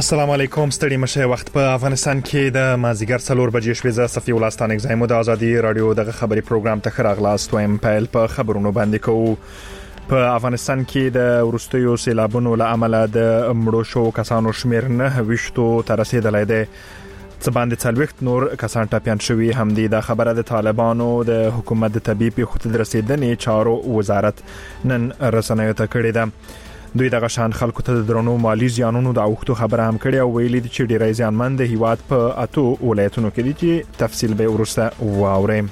السلام علیکم. ستړي مشه وخت په افغانستان کې د مازیګر 4 بجې شوې صفي ولستان اگزایمو د ازادي رادیو دغه خبري پروګرام ته خراغلاست وایم. پایل په خبرونو باندې کوو. په افغانستان کې د ورستیو سیلابونو له امله د مړو شو کسانو شمیر 9 تر رسیدلای دی. څه باندې 40 نور کسان ټاپیان شوي هم دي. د خبره د طالبانو د حکومت د طبيبي خود رسیدنې چارو وزارت نن رسنیو ته کړی ده. دوی دغه شان خلکو ته د درنو مالی زیانونو د اوختو خبره هم کړې او ویلي دي چې ډیری زیانمن د هیواد په 8 ولایتونو کې دي چې تفصیل به ورسته واوري.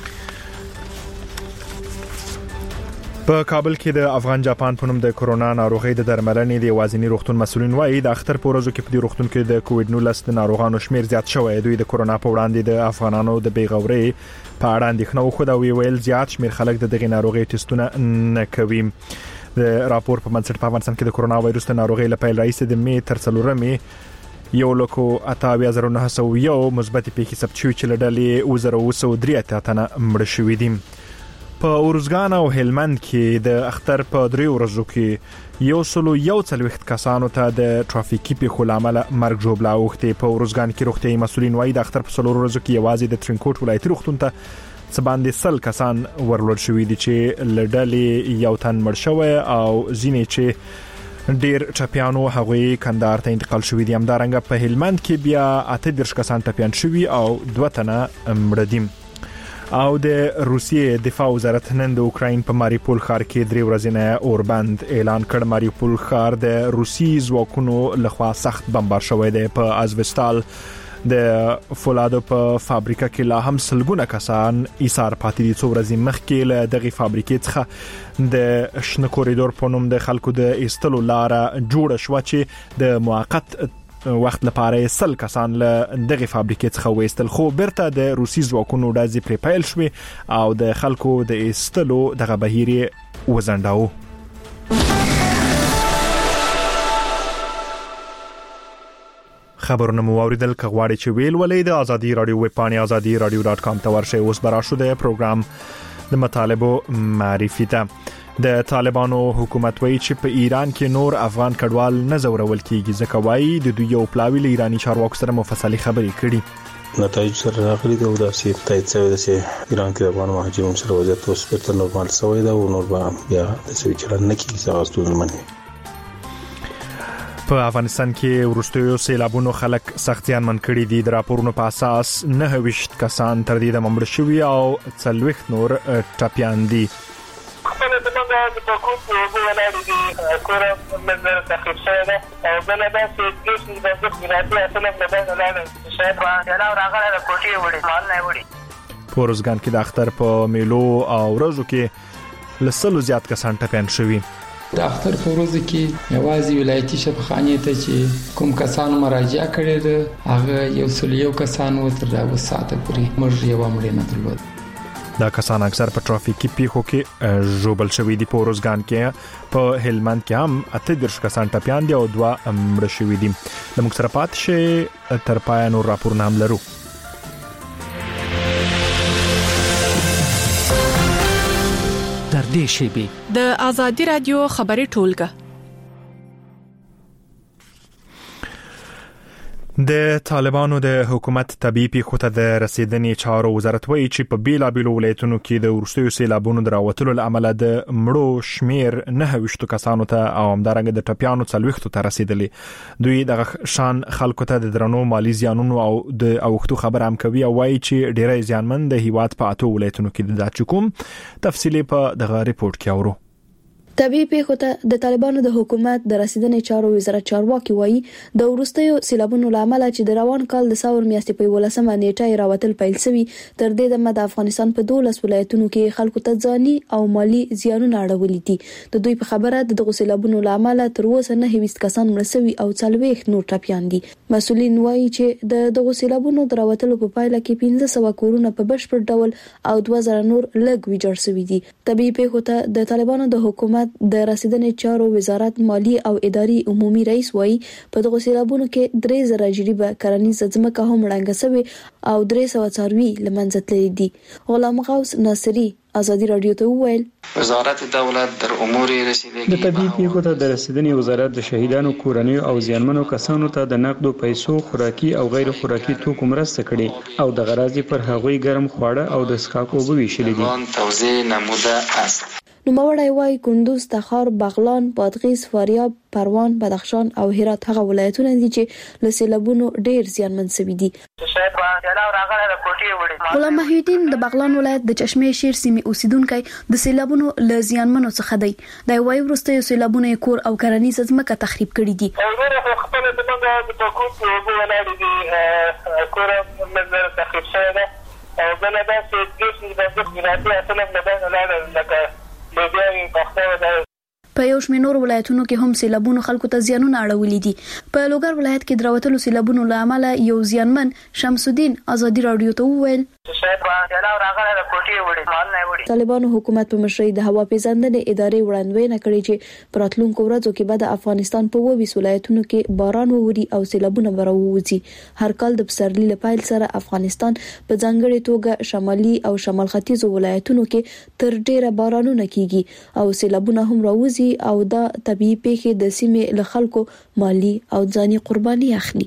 په کابل کې د افغان جاپان په نوم د کورونا ناروغي د درملنې د وازنی روغتون مسولین وایي د اختر په ورځو کې په دې روغتون کې د کووډ 19 د ناروغانو شمیر زیات شوی. دوی د کورونا په وړاندې د افغانانو د بیغوري په اړه اندېښنه وکړه او ویل زیات شمیر خلک د دغه ناروغي ټیسټونه نه کوي. د راپور په منځ په افغانستان کې د کورونا وایروس د ناروغي لپاره رئیس د می تر 4 یو لکو 8,901 مثبت پیښې ثبت شوې چې لړلې 2,203 تنه مړ شوي دي. په اورزګان او هلمند کې د اختر په 3 ورځو کې 141 کسانو ته د ټرافیکي پیښو لامل مرګ جوړه اوخته. په اورزګان کې روغتي مسولین وایي د اختر په 4 ورځو کې یوازې د ترینکوټ ولایتي روغتون ته څه باندې 100 کسان ورلود شوي دي چې لړلې یو تن مړ شوی او ځینې چې ډیر ټپیانو هغوی کندهار ته انتقال شوي دي. همدارنګه په هلمند کې بیا 38 کسان ټپیان شوي او 2 تنه مړ دي. او د روسیې دفاع وزارت نن د اوکراین په ماریپول ښار کې 3 ورځې اوربند اعلان کړ. ماریپول ښار د روسي ځواکونو لخوا سخت بمبار شوی دی. په ازوستال د فولادو په فابریکه کې لا هم سلګونه کسان ایثار پاتې دي. 2 ورځې مخکې له دغه فابریکې څخه د شنه کوریډور په نوم د خلکو د ایستلو لار جوړه شو چې د موقت وخت لپاره 100 کسان له دغه فابریکې څخه وېستل، خو برته د روسي ځواکونو ډازې پرې پیل شوې او د خلکو د ایستلو دغه بهیر وزنداو. خبرونه مو اوریدل. کغواړي چې ویل ولې د ازادي رادیو ویب پاڼه azadi.radio.com ته ورشئ. اوس برا شو د پروګرام د مطالبو معرفي ته. د طالبانو حکومت وایي چې په ایران کې نور افغان کډوال نه زورول کیږي، ځکه وایي د دوی یو پلاوی له ایرانی چارواکو سره مفصلي خبرې کړي. نتایج سره راغلي دا د سیټ تایید شوی د ایران کې افغان مهاجرینو سره وضعیت اوس په نورمال شوی دا او نور بیا د سوي چلن نه کیږي ساستون مني. په افغانستان کې ورستیو سیلابونو خلک سخت زیانمن کړي دي. د راپورونو په اساس 9 کسان تر دې د مړ شوي او 40 نور ټپیان دي. پورزګان کې د اختر په میلو او ورځو کې لسلو زیات کسان ټپیان شوي. د اختر په ورځ کې یوازې ولایتي شفاخانې ته چې کوم کسانو مراجعه کړې ده هغه 101 کسان و تر اوسه ساعت پورې مرګ یو مړ نه درلود. دا کسان اکثر په ټرافیکي پیښو کې ژوبل شوي دي. په اورزګان کې په هلمند کې هم 38 کسان ټپیان دي او 2 مړ شوي دي. د موږ سره پات شي تر پای نور راپورونه هم لرو. د ازادي رادیو خبري ټولګه. د طالبانو د حکومت طبيبي خود د رسیدنې چارو وزارت وایي چې په بیلابیلو ولایتونو کې د ورستیو سیلابونو دراوتلو لامل د مړو شمیر 9 کسانو ته او همدارنګه د ټپیانو 40 ته رسیدلی. دوی د شان خلکو ته د درنو مالی زیانونو او د اوختو خبر هم کوي او وایي چې ډیری زیانمن د هیواد په 8 ولایتونو کې د چکم تفصیلی په دغه ریپورت کې اورو. طبيعي پیښو ته د طالبانو د حکومت د رسیدنې چارو وزارت چارواکي وایي د ورستیو سیلابونو لامل چې د روان کال د ساور میاشتې په 18 نیټه راوتل پیل شوی تر دې د مد افغانستان په 12 ولایتونو کې خلکو ته ځاني او مالی زیانونه اړولې دي. د دوی په خبره د سیلابونو لامل تر اوسه 9 کسان مړ شوي او 40 نور ټپیان دي. مسؤلین وایي چې د سیلابونو دراوتلو په پایله کې 1500 کورونه په بشپړ ډول او 2000 نور لږ ویجاړ شوي دي. طبيعي پیښو ته د طالبانو د حکومت حکومت د رسیدنې چارو وزارت مالی او اداري عمومي رئیس وایي په دغه سیلابونو کې 3000 جریبه کرنیز ځمکه هم ړنګه شوې او 300 څاروي لمنځه تللي دي. غلام غوث ناصری ازادي رادیو ته وویل وزارت دولت در امور رسیدگی د طبي پیښو ته د رسیدنې وزارت د شهیدانو کورنیو او زیانمنو کسانو ته د نقدو پیسو خوراکي او غیر خوراکي توکو مرسته کړي او د غرازي پر هغوی ګرم خواړه او د څښاک اوبه ویشلې دي. توزیع نموده است. نوموړی وايي کندوز، تخار، بغلان، بادغیس، فاریاب، پروان، بدخشان او هرات هغه ولایتونه دي چې له سیلابونو ډیر زیانمن شوي دي. غلام محی الدین د بغلان ولایت د چشمه شیر سیمې اوسیدونکو د سیلابونو له زیانمنو څخه دی. د وايي ورسته سیلابونه کور او کرنیز ځمکه تخریب کړي دي. خپل د منګه د پکوت په ولایت کې کور منځ تخریب شوی دی او بل دا چې د ولایت اصله مدن لکه په یو شمېر نور ولایتونو کې هم سیلابونو خلکو ته زیانونه اړولي دي. په لوګر ولایت کې دروتلو سیلابونو له امله یو زیانمن شمس الدین ازادي رادیو ته وویل طالبانو حکومت په مشرۍ د هوا پیژندنې ادارې وړاندوینه کړې چې په راتلونکو ورځو کې به د افغانستان په 22 ولایتونو کې باران ووري او سیلابونه به راوځي. هر کال د پسرلي له پیل سره افغانستان په ځانګړې توګه شمالي او شمال ختیځو ولایتونو کې تر ډیره بارانونه کیږي او سیلابونه هم راوځي او دا طبيعي پیښې د سیمې له خلکو مالی او ځاني قرباني اخلي.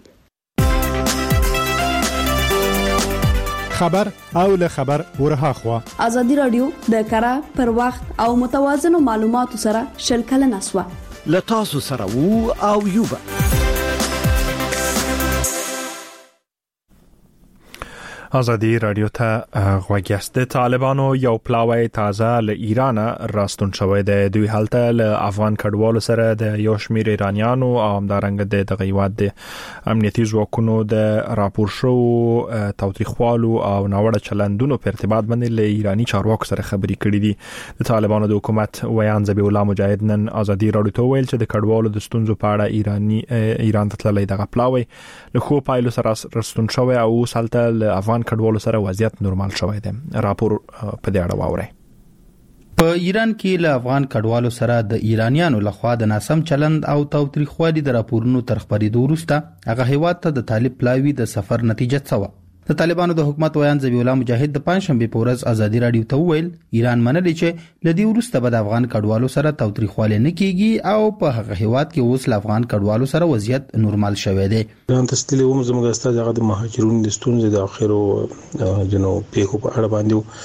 خبر او له خبر ورها خوا ازادي رادیو د کره پر وخت او متوازن معلوماتو سره شلکل نسوه لتاسو سره وو او یوبا ازادي رادیو ته غوږیاست. طالبانو یو پلاوی تازه له ایران راستون شوی دی. دوی هلته له افغان کډوالو سره د یو شمیر ایرانیانو او همدارنګه د غیواد د امنیتي ځواکونو د راپور شو تاوتریخوالو او ناوړه چلندونو په ارتباط باندې له ایرانی چارواکو سره خبري کړې دي. د طالبانو د حکومت ویان ذبیح الله مجاهد نن ازادي رادیو ته ویل چې د کډوالو د ستونزو په اړه ایران ته تللی دغه پلاوی له خو پایلو سره راستون شوی او هلته له افغان کډوالو سره وضعیت نورمال شوی دی. راپور په دې اړه واورئ. په ایران کې له افغان کډوالو سره د ایرانیانو لخوا د ناسم چلند او تاوتریخوالي د راپورونو تر خبرېدو وروسته هغه هیواد ته د طالب پلاوی د سفر نتیجه څه د طالبانو د حکومت ویان ذبیح الله مجاهد د پنځشنبه په ورځ ازادي رادیو ته ویل ایران منلې چې لدی ورسته به د افغان کډوالو سره تاوتریخواله نه کیږي او په هغه هیواد کې اوس ل افغان کډوالو سره وضعیت نورمال شوی دی. ایران تستلی هم زموږ استاد هغه د مهاجرونو د ستونزې د اخرو جنو پیښو په اړه باندې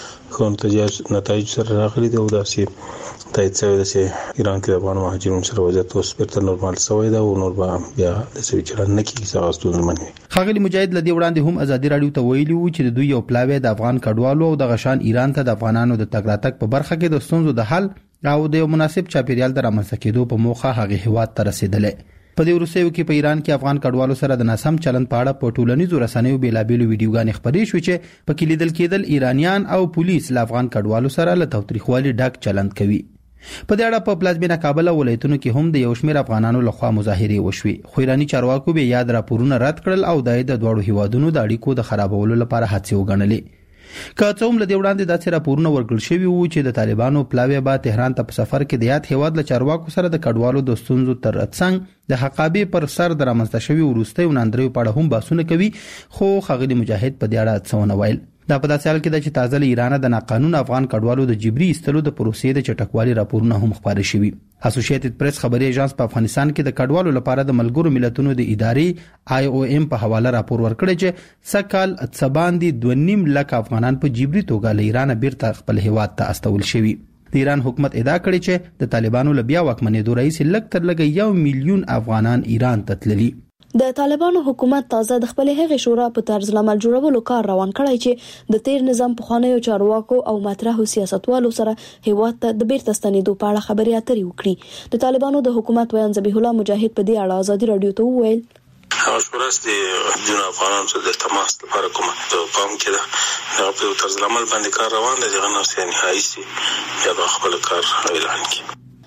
خو نتایج سره راغلي دی او داسې تایید شوی دی چې ایران کې د افغان مهاجرونو سره وضعیت اوس بیرته نورمال شوی دی او نور به بیا د سوي چلند نه کیږي څنګه ستونزمن. خاغلی مجاهد لدی وړاندې هم ازادي رادیو ته ویلي وو چې د دوی یو پلاوی د افغان کډوالو او د غشان ایران ته د افغانانو د تګ راتګ په برخه کې د ستونزو د حل او د یو مناسب چاپیریال د رامنځته کېدو په موخه هغه هیواد ته رسیدلې. په دې وروستیو کې په ایران کې افغان کډوالو سره د ناسم چلند په اړه په ټولنیزو رسنیو بیلابېلو ویډیوګانې خپرې شوې چې په کې لیدل کېدل ایرانیان او پولیس له افغان کډوالو سره له تاوتریخوالي ډک چلند کوي. په دې اړه په پلازمینه کابل ولایتونو کې هم د یو شمېر افغانانو لخوا مظاهرې وشوې خو ایرانی چارواکو به یاد راپورونه رد کړل او د دوړو هیوادونو د اړیکو د خرابولو لپاره هڅې وګڼلې. که څه هم له دې وړاندې داسې راپورونه ورکړل شوي وو چې د طالبانو پلاوی به تهران ته په سفر کې د یاد هیواد له چارواکو سره د کډوالو د ستونزو تر څنګ د حقابې پر سر د رامنځته شوي وروستیو ناندریو په اړه هم بحثونه کوي خو خاغلی مجاهد په دې اړه څه ونه ویل. دا په داسې حال کې چې تازه له ایران د ناقانون افغان کډوالو د جبري ایستلو د پروسې د چټکوالي راپورونه هم خبري شوي. اسوسییټډ پریس خبري ایجنس په افغانستان کې د کډوالو لپاره د ملګرو ملتونو د ادارې IOM په حواله راپور ورکړی چې سکهال څباندې 2.5 لک افغانان په جبري توګه له ایران بیرته خپل هیواد ته استول شوي. د ایران حکومت ادعا کړې چې د طالبانو له بیا واکمنېدو راهیسې لږ تر لږه 1 میلیون افغانان ایران ته تللي. د طالبانو حکومت تازه د خپل هغې شورا په طرز العمل جوړولو کار روان کړی چې د تیر نظام په خوانیو چارواکو او مطرحو سیاستوالو سره هیواد ته د بیرته ستنېدو په اړه خبرې اترې وکړي. د طالبانو د حکومت ویان ذبیح الله مجاهد په دې اړه ازادي رادیو ته وویل هغه شوراست د افغانانو سره د تماس لپاره کومه پام کې ده هغه په طرز العمل باندې کار روان دی. دغه نو سي نهایي یا خپل کار اعلان کړي.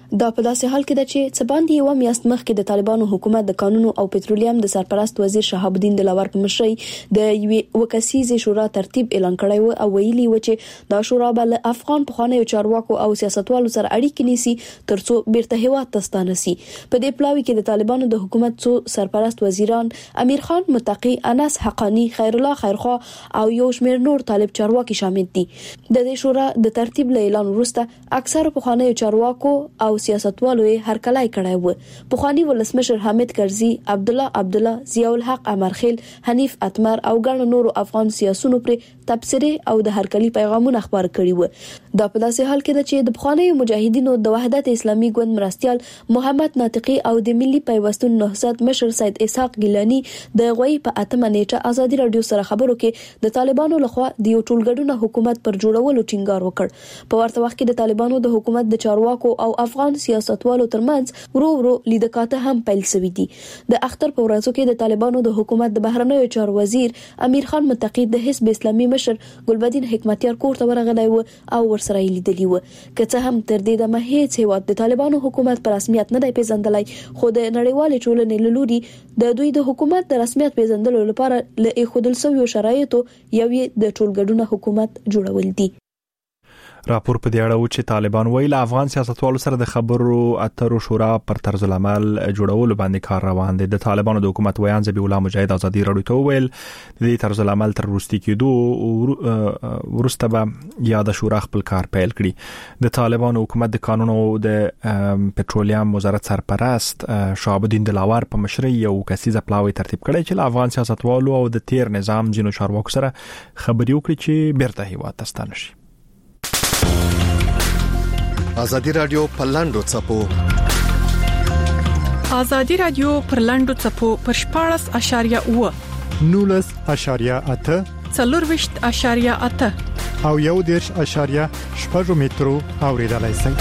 دا په داسې حال کې ده چې څه باندې یو میاشت مخکې د طالبانو حکومت د قانون او پټرولیم د سرپرست وزیر شهاب الدین دلاور په مشرۍ د یوې وکسیزې شورا ترتیب اعلان کړی و او ویلي و چې دا شورا بل افغان پخوانیو چارواکو او سیاستوالو سره اړیکې نیسي ترڅو بیرته هیواد ته ستانه شي. په دې پلاوي کې د طالبانو د حکومت څو سرپرست وزیران امیر خان متقی، انس حقانی، خیر الله خیرخوا او یو شمېر نور طالب چارواکي شامل دي. د دې شورا د ترتیب له اعلان وروسته اکثر پخوانیو چارواکو او سیاستوالو یې هرکلی کړی و. پخوانی ولسمشر حامد کرزي، عبدالله، ضیاء الحق امرخیل، حنیف اتمر او ګڼ نورو افغان سیاسونو پر تبصره او د هرکلی پیغامونه خبر کړي و. دا په داسې حال کې ده چې د پخوانیو مجاهدینو د وحدت اسلامي ګوند مرستيال محمد ناطقي او د ملي پیوستون نهضت مشر سید اسحاق ګیلانی د غوي په 8 نیټه ازادي رادیو سره خبرو کې د طالبانو لخوا د یو ټولګډونه حکومت پر جوړولو ټینګار وکړ. په ورته وخت کې د طالبانو د حکومت د چارواکو او افغان سیاستوالو ترمنځ ورو لیدکاته هم پیل شوې دي. د اختر په ورځو کې د طالبانو د حکومت د بهرنیو چارو وزیر امیر خان متقی د حزب اسلامي مشر ګلبدین حکمتیار کور ته ورغلی و او ورسره لیدلی و. که څه هم تر دې دمه هیڅ هیواد د طالبانو حکومت پر رسمیت نه دی پیژندلی، خو د نړیوال ټولنې له لوري د دوی د حکومت د رسمیت پیژندلو لپاره له ایښودل شویو شرایطو یو د ټولګډونه حکومت جوړول دي. راپور په دې اړه و چې طالبان ویل افغان سیاستوالو سره د خبرو اترو شورا پر طرز العمل جوړولو باندې کار روان دی. د طالبانو د حکومت ویان ذبیح الله مجاهد ازادي رادیو ته ویل د دې طرز العمل تر وروستي کېدو وروسته به یاد شورا خپل کار پیل کړي. د طالبانو حکومت د قانون او د پټرولیم وزارت سرپرست شهاب الدین دلاور په مشرۍ یو کسیزه پلاوی ترتیب کړی چې افغان سیاستوالو او د تیر نظام جنو چارواکو سره خبري وکړي چې بیرته هیواد ته ستانه شي. ازادي رادیو پر لاندو چپو ازادي رادیو پر لاندو چپو پر 14.8 19.8 40.8 او 1.8 مترو اوریدلای شئ.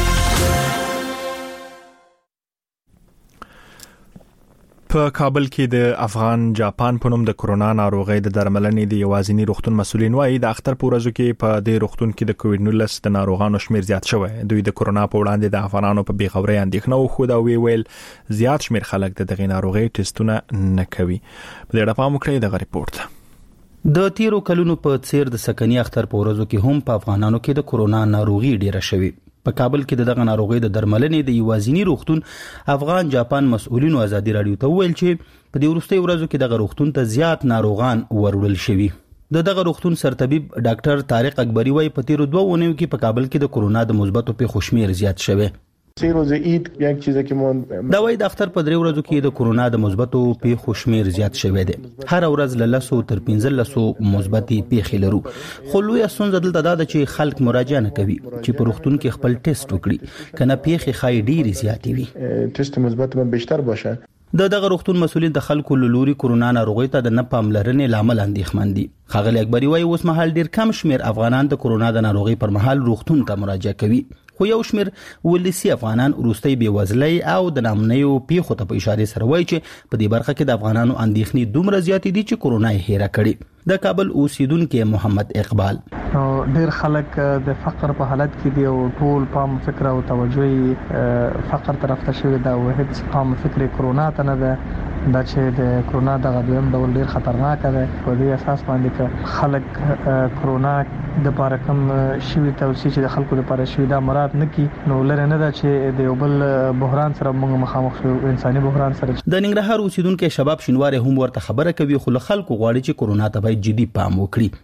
په کابل کې د افغان جاپان په نوم د کرونا ناروغۍ د درملنې د یوازینی روغتون مسولین وايي د اختر په ورځو کې په دې روغتون کې د کووډ 19 د ناروغانو شمیر زیات شوی. دوی د کرونا په وړاندې د افغانانو په بیخبري اندېښنه وښوده او ویل زیات شمیر خلک د دغه ناروغۍ ټیسټونه نه کوي. په دې اړه پام وکړئ د ریپورت. د تیرو کلونو په څیر د سکنی اختر په ورځو کې هم په افغانانو کې د کرونا ناروغي ډیره شوې. په کابل کې دغه ناروغي د درملنې د یوازینی روغتون افغان جاپان مسؤلینو ازادي رادیو ته ویل چې په دې وروستي ورځو کې دغه روغتون ته زیات ناروغان وروړل شوي. دغه روغتون سرطبيب ډاکټر طارق اکبری وايي په تیرو 2 اونیو کې په کابل کې د کرونا د مثبتو پیښو شمیر زیات شوی. روز عید یک چیزی که ما دا وایي د اختر په 3 ورځو کې د کرونا د مثبتو پیښو شمیر زیات شوی دی. هر ورځ له 100 تر 1500 مثبتې پیښې لرو. خو لوی ستونزه دلته دا ده چې خلک مراجعه نه کوي چې په روغتون کې خپل ټیسټ وکړي کنه پیښې خای ډیری زیاتې وي. ټیسټ مثبت به بیشتر باشه. دغه روغتون مسؤلین د خلکو لوري کرونا ناروغي ته د نه پاملرنې لامل اندېښمن دي. خغلی اکبری وايي اوس مهال ډیر کم شمیر افغانان د کرونا د ناروغي پر مهال روغتون ته مراجعه کوي. خو یو شمیر ولسی افغانان وروستي بیوزلۍ او د نامنیو پیښو ته په اشاره سره وایي چې په دې برخه کې د افغانانو اندېښنې دومره زیاتې دي چې کرونا یې هېره کړي. د کابل اوسیدونکو محمد اقبال ډیر خلک د فقر په حالت کې دي او ټول پام فکر او توجه فقر طرف ته شوی دا او هیڅ پام فکر کرونا ته نه ده. دا چې د کرونا دغه دویم ډول ډیر خطرناک دی. په دې اساس باندې چې خلک کرونا د پاره کم شوی توصیه چې د خلکو لپاره شوی دا مراد نه کی نو لره نه ده چې د یو بل بحران سره موږ مخامخ شو، انساني بحران سره. د ننګرهار اوسیدونکو شباب شینوار هم ورته خبره کوي خو خلکو غواړي چې کرونا ته باید جدي پام وکړي.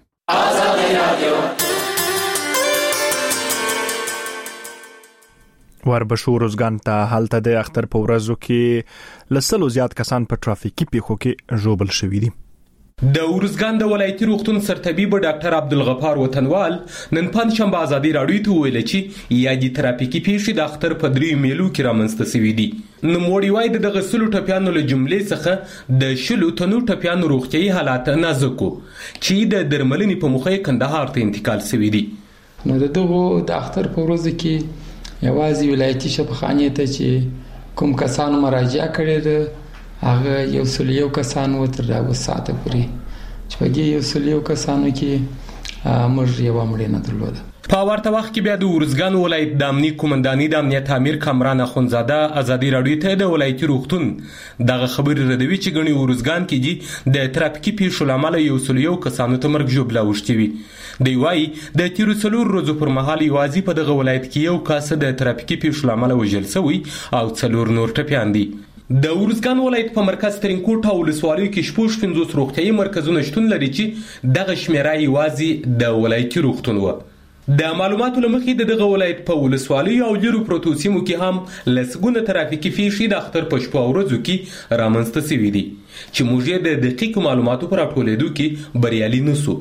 وربشو روزګان ته حالت د اختر په ورځو کې لسلو زیات کسان په ټرافیکي پیښو کې ژوبل شوي دي. د ورزګان د ولایتي روغتون سرطبيب ډاکټر عبدالغفار وطنوال نن پنځشنبه ازادي رادیو ته ویل چې یادي ټرافیکي پیښې د اختر په 3 میلو کې رامنځته شوې دي. نو موړی وای د غسلو ټپیانو له جملې څخه د شلو تنو ټپیانو روغتيایي حالات نازکو چې د درملنې په مخه کندهار ته انتقال شوي دي. نو دغه د اختر په ورځ کې یوازې ولایتي شفاخانې ته چې کوم کسانو مراجعه کړې ده هغه 101 کسان و تر اوسه ساعته پورې چې په دې 101 کسانو کې موږ یو مړینه درلوده. په ورته وخت کې بیا د ارزګان ولایت د امنیه قومندانۍ د امنیت امیر کامران اخونزاده ازادي راډیو ته د ولایتي روغتون دغه خبرې ردوي چې ګڼي ارزګان کې دي د ترافیکي پیښو لامل یو کسانو ته مرګ ژوبله اوښتي وي. دی وايي د تیرو 4 ورځو پر مهال یوازې په دغه ولایت کې یو کس د ترافیکي پیښو لامل وژل شوی او 4 نور ټپیان دي. د ارزګان ولایت په مرکز ترینکوټ او ولسوالیو کې 50 روغتیايي مرکزونه شتون لري چې دغه شمیره یوازې د ولایتي روغتون و. د معلوماتو لمخې دغه ولایت په ولسوالیو او لیرو پروتو سیمو کې هم لسګونه ترافیکي پیښې د اختر په شپو او ورځو کې رامنځته شوي دي چې موږ یې د دقیق معلوماتو پر راټولېدو کې بریالي نشو.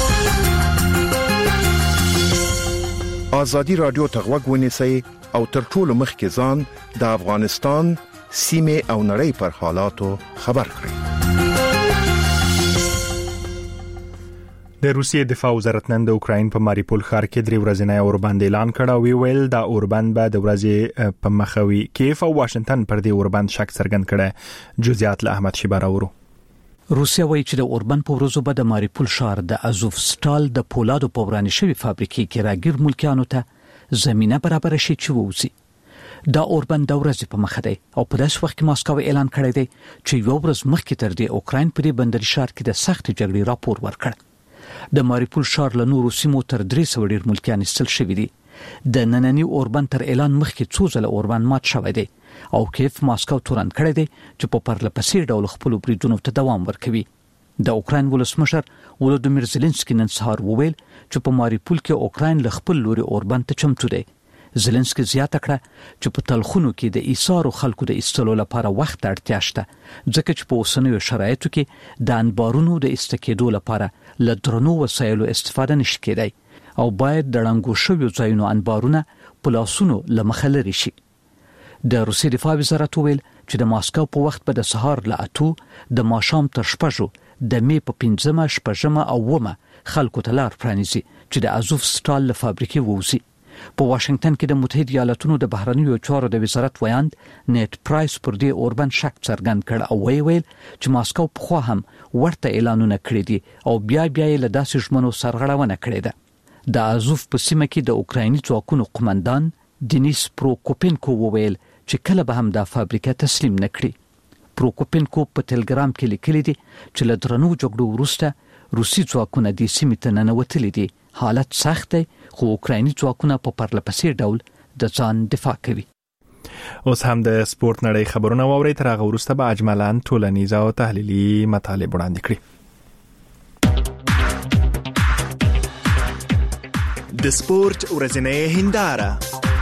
ازادي راډیو ته غوږ ونیسئ او تر ټولو مخکې ځان د افغانستان سیمه او نړۍ پر حالاتو خبر کړئ. د روسیې دفاع وزارت نن د اوکراین په ماریپول ښار کې 3 ورځې اوربند اعلان کړ او ویل دا اوربند به د ورځې په مخوي کیف او واشنگټن پر دې اوربند شک څرګند کړي. جزئیات له احمد شیباراورو. روسیا وایي چې د اوربند په ورځو به د ماریپول ښار د ازوفستال د پولادو په ورانې شوی فابریکې کې راګیر ملکیانو ته زمينه برابر شي چې ووزي. دا اوربند د ورځې په مخ دی او په داس وخت کې ماسکو اعلان کړی دی چې یو ورځ مخکې تر دې اوکراین په بندري ښار کې د سخت جګړې راپور ورکړ. د ماریپول ښار له نورو سیمو تر 300 ډیر ملکیان استل شوی دي. د نننی اوربند تر اعلان مخکې څو ځله اوربند مات شوی دی او کیف ماسکو تورن کړی دی چې په پرلپسې ډول خپل بریدونو ته دوام ورکوي. د اوکراین ولسمشر ولودیمیر زيلنسکي نن سهار وویل چې په ماریپول کې اوکراین له خپل لوري اوربند ته چمتو دی. زيلنسکي زیاته کړه چې په تلخونو کې د ایثارو خلکو د استلو لپاره وخت اړتیا شته ځکه چې په اوسنیو شرایطو کې د انبارونو د استکیدو لپاره له درنو وسایلو استفاده نشي کېدای او باید د ړنګو شویو ځایونو انبارونه په لاسونو له مخه لري شي. د روسي دفاع وزارت ویل چې د ماسکو په وخت به د سهار له 8 د ماښام تر 6 د می په 15 شپږم او ومه خلکو ته لار پرانیزي چې د ازوفستال له فابریکې ووزي. په واشنگټن کې د متحده ایالاتونو د بهرنیو چارو د وزارت ویاند نیټ پرایس پر دې اوربند شک څرګند کړ او ویل چې ماسکو په خوا هم ورته اعلانونه کړی دي او بیا یې له داسې ژمنو سرغړونه کړې ده. د ازوف په سیمه کې د اوکرایني ځواکونو قومندان دینیس پروکوپینکو وویل چې کله به هم د فابریکه تسلیم نکړي. پروکوپینکو په ټلګرام کې لیکلي دي چې له درنو جګړو وروسته روسي ځواکونه د سیمې ته ننوتلي دي. حالت سخت دی خو اوکرایني ځواکونه په پرلپسې ډول د ځان دفاع کوي. اوس هم د سپورت نړۍ خبرونه واوري. تر هغه وروسته به اجمالاً ټولنیز او تحلیلي مطالب وړاندې کړي. د سپورت ورځنۍ هنداره.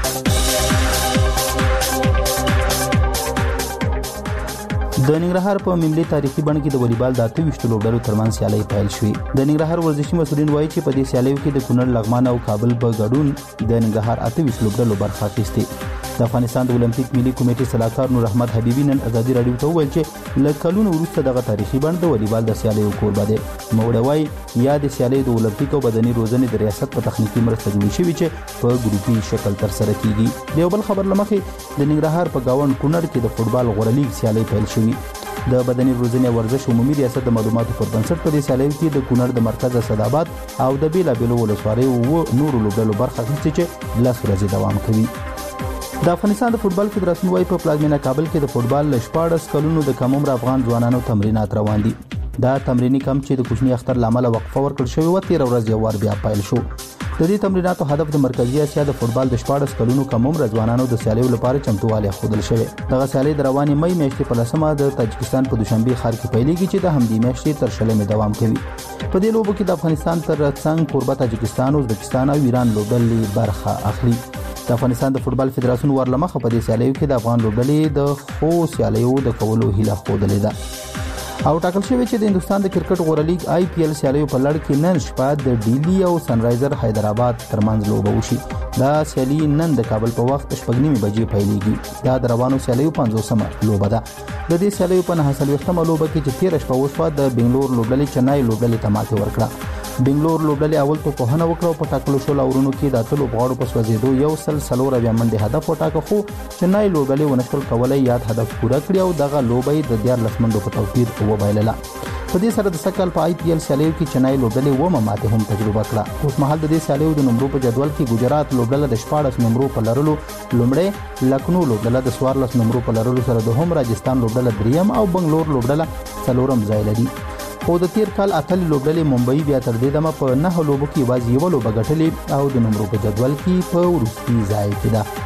د ننګرهار په مملي تاریخي بڼ کې د والیبال د 28 لوبډلو ترمنځ سیالي پیل شوې. د ننګرهار ورزشي مسؤلین وایي چې په دې سیالیو کې د کونړ، لغمان او کابل په ګډون د ننګرهار 28 لوبډلو برخه اخیستې. د افغانستان د اولمپیک ملي کمیټې صلاحکار نور احمد حبیبي نن ازادي راډیو ته وویل چې له کلونو وروسته دغه تاریخي بڼ د والیبال د سیالیو کوربه دی. نوموړی وایي یا د سیالیو د اولمپیک او بدني روزنې د ریاست په تخنیکي مرسته جوړې شوې چې په ګروپي شکل ترسره کیږي. د یو بل خبر لمخې د ننګرهار په گاوند کونړ کې د فوټبال غوړه لیګ سیالي پیل شوې. د بدني روزنې ورزش عمومي ریاست د معلوماتو پر بنسټ په دې سیالیو کې د کونړ د مرکز اسداباد او د بیلابیلو ولسوالیو و نورو لوبډلو برخه اخیستې چې 10 ورځې دوام کوي. د افغانستان د فوټبال فدراسیون وايي په پلازمینه کابل کې د فوټبال ل 14 کلونو د کم عمر افغان ځوانانو تمرینات روان دي. دا تمرینی کم چې د کوچني اختر لامل وقفه ورکړل شوی و 13 ورځې یو ور بیا پیل شو. د دې تمریناتو هدف د مرکزی اسیا د فوټبال د 14 کلونو کم عمر ځوانانو د سیالیو لپاره چمتووالی ښودل شوی. دغه سیالي د روانې مې میاشتې په لسمه د تاجکستان په دوشنبه ښار کې پیلېږي چې د همدې میاشتې تر شلمې دوام کوي. په دې لوبو کې د افغانستان تر څنګ قربه تاجکستان، ازبکستان او ایران لوبډلې برخه اخلي. د افغانستان د فوټبال فدراسیون ورلمخه په دې سیالیو کې د افغان لوبډلې د خو سیالیو د کولو هیله ښودلې ده او ټاکل شوی چې د هندستان د کرکټ غوړه لیګ IPL سیالیو په لړ کې نن شپه د ډیلی او سنرایزر حیدرآباد ترمنځ لوبه وشي. دا سیالي نن د کابل په وخت 8:30 بجې پیلېږي. دا د روانو سیالیو 50مه لوبه ده. د دې سیالیو په 9 لوبه کې چې 13 شپه وشوه د بنگلور لوبډلې چنای لوبډلې ته ماتې ورکړه. بنگلور لوبډلې اول ته په هنه وکړه په ټاکلو شو لاورونو کې د اتلو غاړو په سوځېدو یو سل سلور بیا منډه هدف وټاکه خو چنای لوبډلې ونشل کولای یاد هدف پوره کړی او دغه لوبې د 14 منډو په توپیر وبایلله. په دې سره د سکل په IPL سیالیو کې چنای لوبډلې ومه ماته هم تجربه کړه. اوس مهال د دې سیالیو د نمبرو په جدول کې ګجرات لوبډله د 14 نمبرو په لرلو لومړی، لکھنؤ لوبډله د 14 نمبرو په لرلو سره دوهم، راجستان لوبډله دریم او بنگلور لوبډله څلورم ځای لري. خو د تیر کال اتل لوبډلې ممبئی بیا تر دې دمه په 9 لوبو کې یوازې یو لوبه ګټلې او د نمبرو په جدول کې په وروستي ځای کې ده.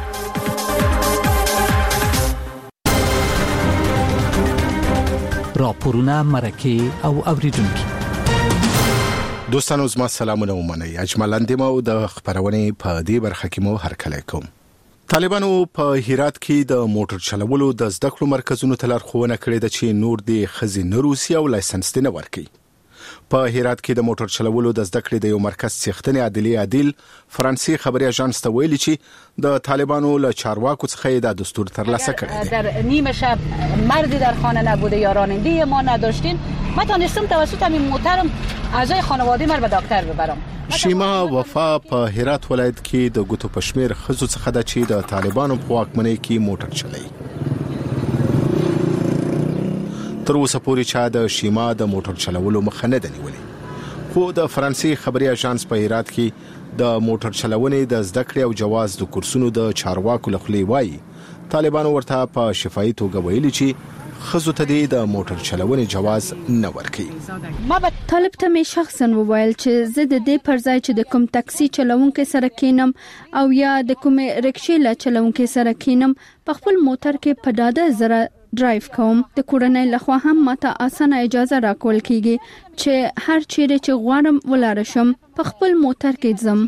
راپورونه، مرکه او اوریدونکو دوستانو زما سلامونه ومنئ. اجمل اندیم او د خبرونې په دې برخه کې مو هرکلی کوم. طالبانو په هرات کې د موټر چلولو د زده کړو مرکزونو ته لارښوونه کړې ده چې نور د خزي نه روسي او لایسنس نه ورکړي. په هرات کې د موټر چلولو د زده کړې د یو مرکز څښتنې عادل فرانسې خبري اژانس ته ویلي چې د طالبانو له چارواکو څخه د دستور ترلاسه کړی دی. در نیمه شب مردی در خانه نبوده یا راننده ما نداشتین، ما تونستم توسط همین موترم اعضای خانواده ما رو به دکتر ببرم. شیما وفا په هرات ولایت کې د ګوتو پشمیر خزو څخه د چې د طالبانو په واکمنۍ کې موټر چلایي. تر اوسه پورې چا د شیما د موټر چلولو مخه نه ده نیولې. خو د فرانسې خبري اژانس په هرات کې د موټر چلونې د زده کړې او جواز د کورسونو د چارواکو لخوا وایي طالبانو ورته په شفاهي توګه ویلي چې خزو ته د موټر چلونې جواز نه ورکړي. ما به طالب ته می شخصا وویل چې زه د دې پر ځای چې د کوم ټاکسي چلونکو سره کینم او یا د کوم رکشې لا چلونکو سره کینم په خپل موټر کې په ډاډه زړه ډرایو کوم. د کورنۍ لخوا هم ماته اسانه اجازه راکول کیږي چې هر چیرې چې غواړم ولاړ شم په خپل موټر کې ځم.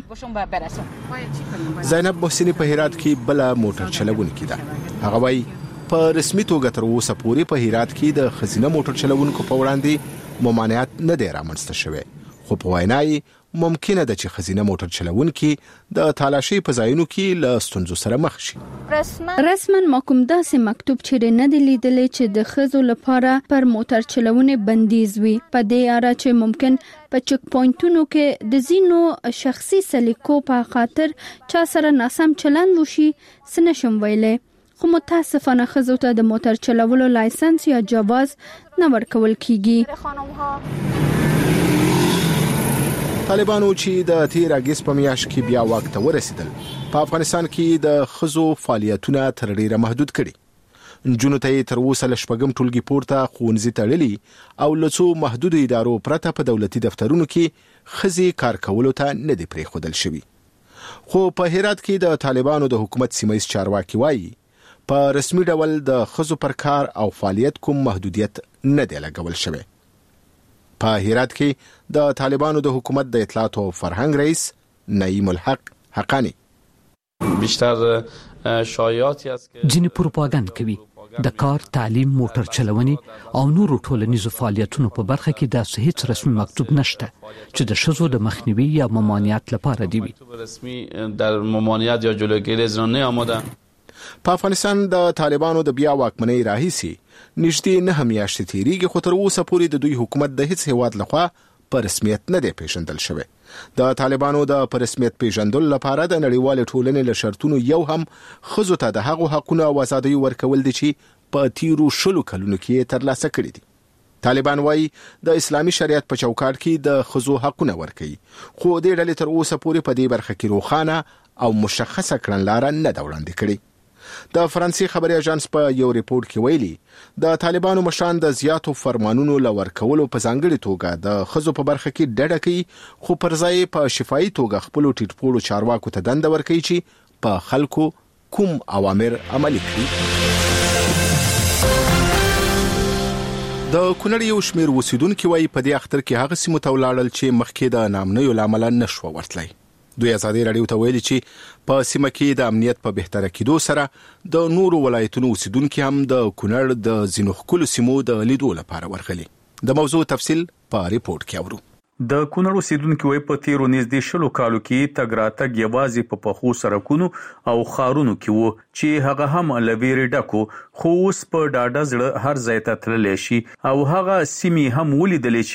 زینب محسنی په هرات کې بل موټر چلونکې ده. هغه وایي په رسمي توګه تر اوسه پورې په هرات کې د خزینه موټر چلونکو په وړاندې ممانعت نه دی رامنځته شوی، خو په وینای ممکنه ده چې خزینه موټر چلونکي د تالاشي په ځایونو کې له ستونزو سره مخ شي. رسما ما کوم داسې مکتوب چې نه دی لیدلی چې د خزو لپاره پر موټر چلونې بندیز وي. په دې اړه چې ممکن په چک پوینټونو کې د زینو شخصي سلیقو په خاطر چا سره ناسم چلند وشي سنشم ویلې. خو متاسفانه خزو ته د موټر چلولو لایسنس یا جواز نه ورکول کیږي. طالبانو چې د تیر اگست په میاشت کې بیا واک ته ورسېدل په افغانستان کې د خزو فعالیتونه تر ډیره محدود کړي. نجونو ته تر اوسه له شپږم ټولګي پورته ښوونځي تړلي او له څو محدود ادارو پرته په دولتي دفترونو کې خزي کار کولو ته نه دی پریښودل شوی. خو په هرات کې د طالبانو د حکومت سیمایي چارواکي وایي په رسمي ډول د خزو پر کار او فعالیت کوم محدودیت نه دی لګول شوی. په هرات کې د طالبانو د حکومت د اطلاعات او فرهنګ رئیس نعیم الحق حقانی بیشتر شایعاتی است که ځینې پروپاګاندا کوي د کار، تعلیم، موټر چلونې او نورو ټولنیزو فعالیتونو په برخه کې د هیڅ رسمي مکتوب نشته چې د شذو د مخنیوي یا ممانعت لپاره دی وي. رسمي در ممانعت یا جلوگیری از آن نه آماده. په افغانستان د طالبانو د بیا واکمنۍ راهیسي نږدې 9 میاشتې تیریږي، خو تر اوسه پورې د دوی حکومت د هیڅ هیواد لخوا په رسمیت نه دی پیژندل شوی. د طالبانو د په رسمیت پیژندلو لپاره د نړیوال ټولنې له شرطونو یو هم خزو ته د هغو حقوقو او آزادۍ ورکول دي چې په تیرو 10 کلونو کې ترلاسه کړي دي. طالبان وایي د اسلامي شریعت په چوکاټ کې د خزو حقونه ورکوي، خو د ډلې تر اوسه پورې په دې برخه کې روښانه او مشخصه کړنلاره نه دا وړاندې کړي. د فرانسې خبري اژانس په یو ریپورت کې ویلي د طالبانو مشران د زیاتو فرمانونو لور کولو په ځانګړي توګه د خزو په برخه کې ډډه کوي، خو پر ځای په شفاهي توګه خپل ټیټپوړو چارواکو ته دنده ورکوي چې په خلکو کوم اوامر عملي کړي. د کونړ یو شمیر اوسیدونکو وايي په دې اختر کې هغه سیمو ته ولاړل چې مخکې د نامنیو لامل نشو ورتلای. دوی ازادي رادیو ته ویلي چې په سیمه کې د امنیت په بهتره کېدو سره د نورو ولایتونو اوسیدونکو هم د کونړ د ځینو ښکلو سیمو د لیدو لپاره ورغلي. د موضوع تفصیل په ریپورت کې اورو. د کونړ اوسیدونکو په تیرو نږدې 10 کالو کې تګ راتګ یوازې په پخو سړکونو او ښارونو کې وو چې هغه هم لویری ډکو، خو اوس په ډاډه زړه هر ځای ته تللی شي او هغه سیمې هم ولیدلې چې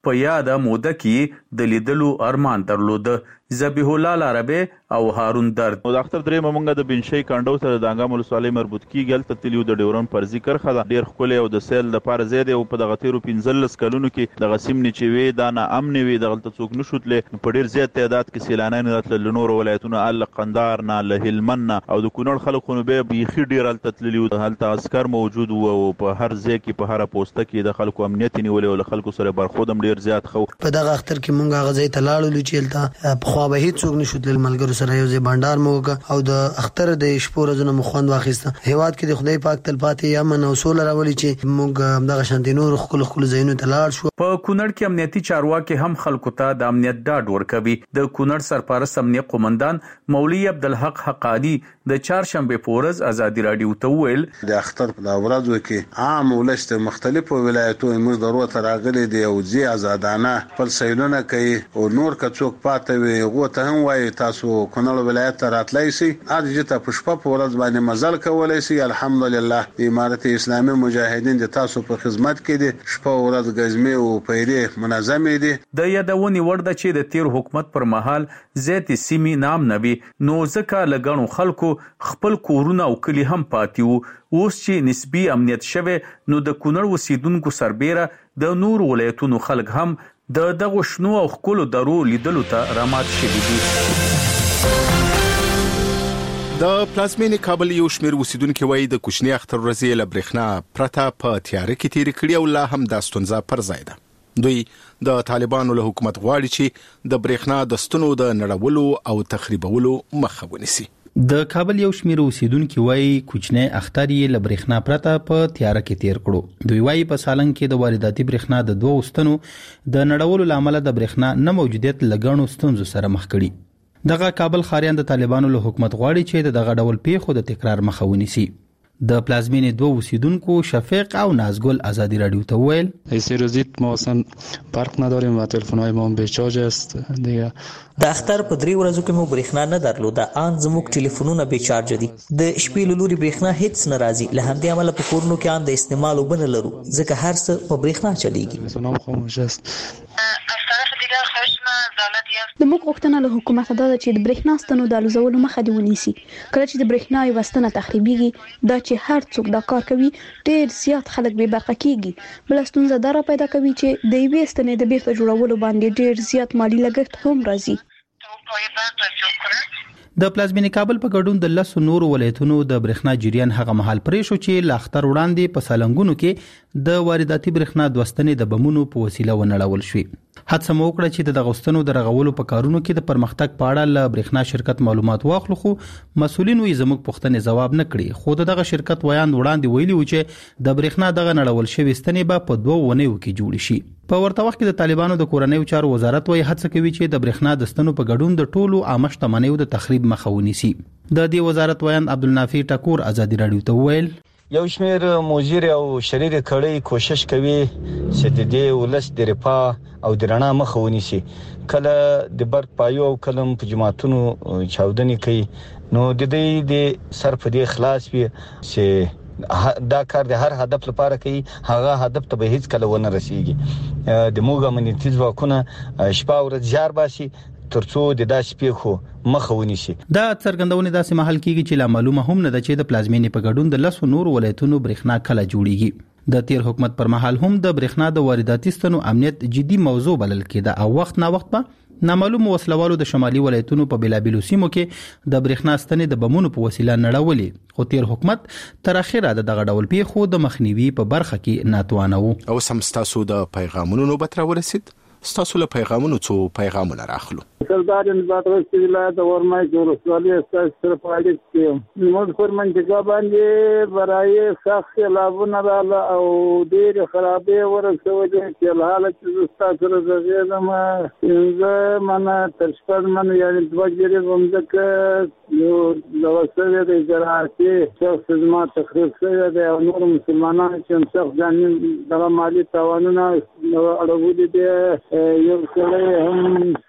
په یاده موده کې د لیدلو ارمان درلود. ذبیح الله عربی او هارون درد. د اختر درې مونږه د بنشي کانډو سره د انګام ولسوالۍ مربوط کیږي ته تلیو د ډیورن پر ذکر خدا ډیر خپل او د سیل د پار زیاده او په دغه تیرو 15 کلونو کې د غسیم نچوي دا نه امن وي د غلط څوک نشوتله په ډیر زیات تعداد کې سیلانیان راتل نور ولایتونو ال قندار نه له هلمند او د کونړ خلکو به بيخي ډیر ال تتلیو هلته عسكر موجود او په هر ځای کې په هر پوسټه کې د خلکو امنیت نیولې او خلکو سره برخودم ډیر زیات خو په دغه اختر کې مونږه غزي تلاړو لچلته په خو به هیڅ څوک نشوتل ملګرو سره یو ځای بانډار موګه او د اختر د شپو ورځې مخوند واخیسته. هیواد کې د خدای پاک تلپاتې امن او سوله راولي چې موږ دغه شانتي نور خپل ځایونو ته لاړ شو. په کونړ کې امنیتي چارواکي هم خلکو ته د امنیت ډاډ ورکوي. د کونړ سرپرست امنیت قومندان مولوی عبدالحق حقانی د چهارشنبه په ورځ ازادي رادیو ته ویل د اختر په ورځو کې عام ولست مختلفو ولایتونو موږ ضرورت راغلي دی او ځي آزادانه خپل سیلونه کوي او نور کڅوک پاتې وي غوته هم وایي تاسو کونړ ولایت ته راتلای شي اځه ته پښپا په ورځ باندې مزل کولای شي. الحمدلله د امارت اسلامي مجاهدین د تاسو په خدمت کې دي شپه ورځ غزمه او پیری منظم دي. د یادونې ورده چې د تیر حکومت پر مهال زیات سیمې نام نبی نو ځکه لګڼو خلکو خپل کورونه او کلی هم پاتې وو. اوس چې نسبی امنیت شوه نو د کونړ وسیدونکو سربېره د نور ولایتونو خلک هم د دغه شنو او خپل درو لیدلو ته رامات شوي دي. د پلازمینې کابل یو شمېر اوسیدونکو وایي د کوچني اختر ورځې له برېښنا پرته په تیاره کې تیر کړي او لا هم د ستونزه پر ځای ده. دوی د طالبانو له حکومت غواړي چې د برېښنا د ستنو د نړولو او تخریبولو مخه ونیسي. د کابل یو شمېر اوسیدونکو وایي کوچنی اختر یې له برېښنا پرته په تیاره کې تیر کړو. دوی وایي په سالنګ کې د وارداتي برېښنا د 2 ستنو د نړولو لامل د برېښنا نه موجودیت لګڼو ستونزو سره مخ کړي. دغه کابل خاریان د طالبانو له حکومت غواړي چې دغه ډول پیښو د تکرار مخه ونیسي. د پلازمینې 2 اوسیدونکو شفیق او نازگل آزادی رادیو ته ویل ایسی روزیت ما اصلا برق نداریم و تلفن‌های ما به چارج است دیگه. د اختر په 3 ورځو کې مو برېښنا نه درلوده ان زموږ ټلیفونونه به چارج دي. د شپې له لوري برېښنا هیڅ نه راځي. له همدې عمله په کورونو کې ان د استعمال وبنه لرو ځکه هر څه په برېښنا چلیږي. سلام خاموش است. د موږ غوښتنه له حکومت ده چې د برېښنا ستنو د الوزولو مخه دی ونیسي. کله چې د برېښنا یو ستنه تخریبيږي دا چې هر څوک دا کار کوي ډېر زیات خلک به برخه کیږي. بل ستونزه دا پیدا کوي چې د یوې ستنې د بیرته جوړولو باندې ډېر زیات مالی لګښت هم راځي. د پلازمینې کابل په ګډون د 10 نورو ولایتونو د برېښنا جریان هغه مهال پرې شو چې لاختر وړاندې په سالنګونو کې د وارداتي برېښنا دوستنې د بمونو په وسیله ونړول شوې. هڅه مو وکړه چې د غوستنو د رغولو په کارونو کې د پرمختګ په اړه له برېښنا شرکت معلومات واخلو خو مسؤلینو یې زموږ پوښتنې ځواب نه کړي. خو دغه شرکت ویاند وړاندې ویلي و چې د برېښنا دغه نړول شوې ستنې به په 2 ونیو کې جوړ شي. په ورته وخت کې د طالبانو د کورنیو چارو وزارت وایي هڅه کوي چې د برېښنا د ستنو په ګډون د ټولو عامه شتمنیو د تخریب مخه ونیسي. د دې وزارت ویاند عبدالنافع ټکور آزادی رادیو ته ویل یو شمېر مضر او شریر کړي کوشش کوي چې د دې ولس د رفاه او د رڼا مخه ونیسي. کله د برق پایو او کلم په جماعتونو چاودنې کوي نو د دې د سر په دې خلاص وي چې دا کار د هر هدف لپاره کوي هغه هدف ته به هیڅ کله ونه رسیږي. د موږ امنیتي ځواکونه شپه ورځ جار باسي ترڅو د داسې پیښو مخه ونیسي. دا څرګندونه داسې محل کیږي چې لا معلومه هم نه ده چې د پلازمینې په ګډون د 10 نور ولایتونو برېښنا کله جوړیږي. د تیر حکومت پر مهال هم د برېښنا د وارداتي ستنو امنیت جدي موضوع بلل کېده او وخت نا وخت په نامعلوم وسلوالو د شمالي ولایتونو په بلابلو سیمو کې د برېښنا ستنې د بمونو په وسیله نړولې. خو تیر حکومت تر اخره دغه ډول پیښو د مخنیوي په برخه کې ناتوانه وو. او سمستاسو د پیغامونو نوبت راورسید. ستاسو له پیغامونو څو پیغامونه راخلو. سردار نزات رسول ولایت ورمای ورسوالي استاد سره فعالیت کوي. موږ پر منځګا باندې برای شخص خلافونه رااله او ډېر خرابې ورسولې چې حالت استاد سره زغیدم زه منه تشکر منه یعنی دوجری ومځکه یو د وسوي د جراحتي شخص زما تخریب شوی دی او نور مسلمانانو چې شخص ځان د مالی تاوانونه اړولې دي یو څه هم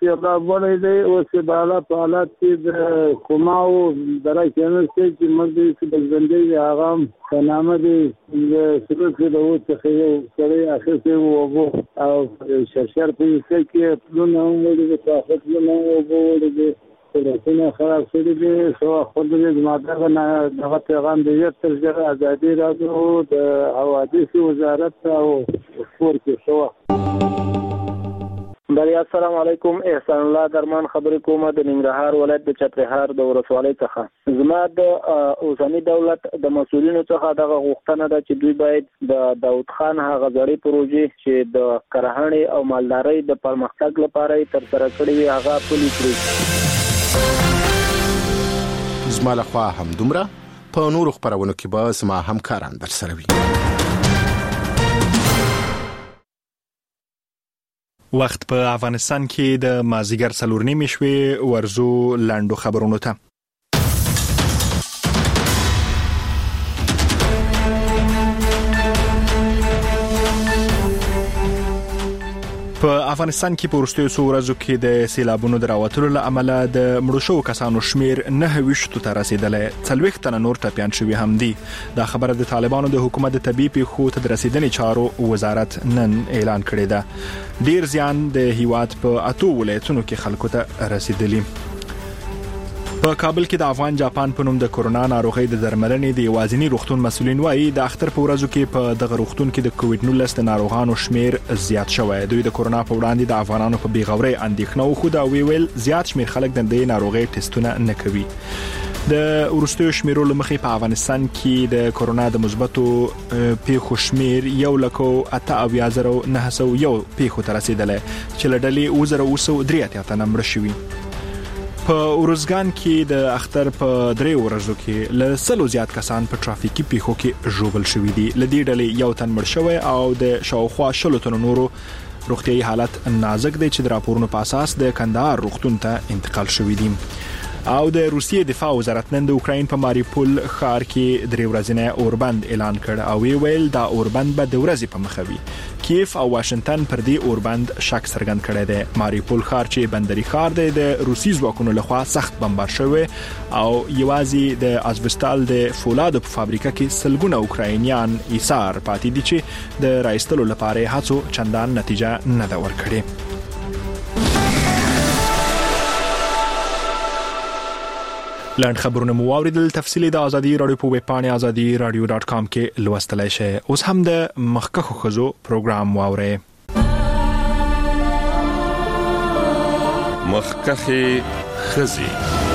سیلاب وړی دی. اوس د حالات په حالات کې د کوماو دره کې نشته چې موږ دې د ژوندۍ هغه هم په نامه دی د سلوک د اوس څخه یو سړی اخیستی و او شرشر په ایسته کې پلونه هم وړي دي، په پلونه هم اوبه وړي دي، سړکونه خراب شوي دي. څه وخت وروسته زما دغه پیغام د ژر تر ژره ازادي راډیو د حوادثو وزارت او سپور کې څه وخت بری. السلام علیکم، احسان الله درمان خبرې کوم د ننګرهار ولایت د چترهار د ولسوالۍ څخه. زما د اوسنی دولت د مسؤلینو څخه دغه غوښتنه ده چې دوی باید د داود خان هغه زړې پروژې چې د کرهڼې او مالدارۍ د پرمختګ لپاره یې ترسره کړې وي هغه پلي کړي. زما لخوا هم دومره، په نورو خبرونو کې به زما همکاران در سره وي. وخت په افغانستان کې د مازیګر 4:30 شوې ورزو لاندو خبرونو ته. په افغانستان کې په وروستیو څو ورځو کې د سیلابونو د راوتلو له امله د مړو شوو کسانو شمیر 9 ته رسیدلی، 40 تنه نور ټپیان شوي هم دي. دا خبره د طالبانو د حکومت د طبي پیښو ته د رسیدنې چارو وزارت نن اعلان کړی ده. ډیر زیان د هیواد په 8 ولایتونو کې خلکو ته رسیدلی. په کابل کې د افغان جاپان په نوم د کورونا ناروغي د درملنې د یوازینی روغتون مسولین وایي د اختر په ورځو کې په دغه روغتون کې د کووډ-19 د ناروغانو شمیر زیات شوی. دوی د کورونا په وړاندې د افغانانو په بیغوري اندېښنه وخوده او ویل زیات شمیر خلک د دې ناروغي ټیسټونه نه کوي. د ورستیو شمیرو لمخې په افغانستان کې د کورونا د مثبتو پیښو شمیر 1,08,901 پیښو ته رسیدلی چې له ډلې 2,983 تنه مړه شوي. په اورزګان کې د اختر په 3 ورځو کې له 100 زیات کسان په ټرافیکي پیښو کې ژوبل شوي دي. له دې ډلې یو تن مړ شوی او د شاوخوا 100 تنو نورو روغتيایي حالت نازک دی چې د راپورونو په اساس د کندهار روغتون ته انتقال شوی دي. او د روسیې دفاع وزارت نن د اوکراین په ماریپول ښار کې 3 ورځې اوربند اعلان کړ او ویل دا اوربند به د ورځې په مخه وي. کیف او واشنگټن پر دې اوربند شک څرګند کړی دی. ماریپول ښار چې بندري ښار دی د روسي ځواکونو لخوا سخت بمبار شوی او یوازې د ازبستال د فولادو په فابریکه کې سلګونه اوکراینیان ایثار پاتې دي چې د راایستلو لپاره هڅو چندان نتیجه نه ده ورکړې. لاند خبرونه مو اوریدل. تفصیلی د ازادي رادیو په ویب پاڼه azadi.radio.com کې لوستلای شئ. اوس هم د مخکخو خزو پروګرام واورئ. مخکخي خزي.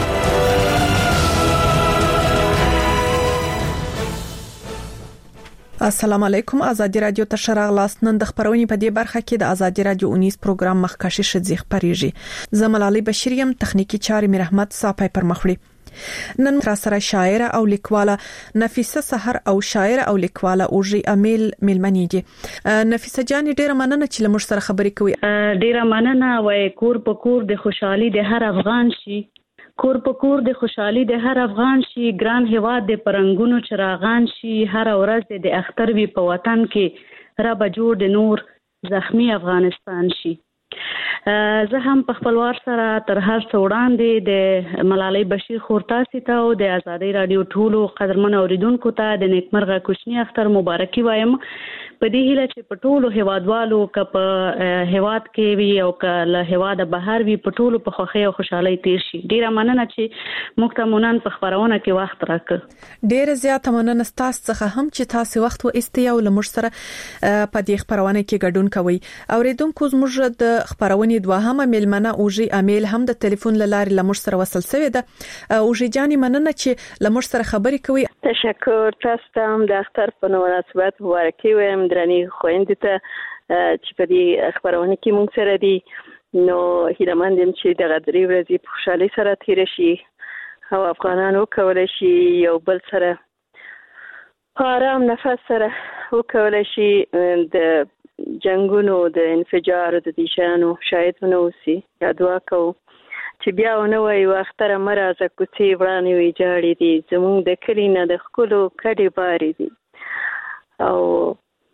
السلام علیکم. ازادي رادیو ته شراغلاست. نن د خبرونې په دې برخه کې د ازادي رادیو 19 پروګرام مخکشي شذې خبريږي. زملالي بشریم تخنیکی چارې میر احمد صافای پر مخړي. نن را سره شاعره او لیکواله نفیسه سحر او شاعره او لیکواله اوجي امیل ملمنی دي. نفیسه جان ډیره مننه چې لمر سره خبرې کوي. ډیره مننه. وای کور په کور د خوشحالي د هر افغان شي، کور په کور د خوشحالي د هر افغان شي، ګران هواد د پرنګونو چراغان شي، هر ورځ د اختر وی په وطن کې را بجوړ د نور زخمی افغانستان شي. زه هم په خپلوار سره تر هر څه وړاندې د ملالۍ بشیر خورتاسي ته او د ازادي رادیو ټولو قدرمن اوریدونکو ته د نیکمرغه کوچنی اختر مبارکي وایم. په دې هیله چې په ټولو هوادوالو ک په هواد کې وي او ک له هواد بهر وي په ټولو په خوښي او خوشحالي تیر شي. ډیره مننه چې موږ ته مونږ په خبرونه کې وخت راکړ. ډیره زیاته مننه تاسو څخه هم چې تاسو وخت و استیا او لمر سره په دې خبرونه کې ګډون کوي. اوریدونکو زموږ د خبرونې دوهمه ملمنه اوجي امیل هم د ټلیفون لارې لمر سره وصل شوی ده. اوجي جاني مننه چې لمر سره خبرې کوي. تشکر. تاسو ته هم د اختر په مناسبت مبارکي وایم درنې خويندې ته چې په دې خبرونه کې مونږ سره دي. نو هیله مند یم چې دغه 3 ورځې په خوشحالي سره تیر شي او افغانانو کولای شي یو بل سره آرام نفس سره وکولای شي د جنگونو د انفجار د دې شانو شاید ونه وسی. یا دعا کوو چې بیا ونه وي واختره مرزه کوڅې وړاندې وي جاړي دي زموږ د کلی نه د خپلو کډې باري دي. او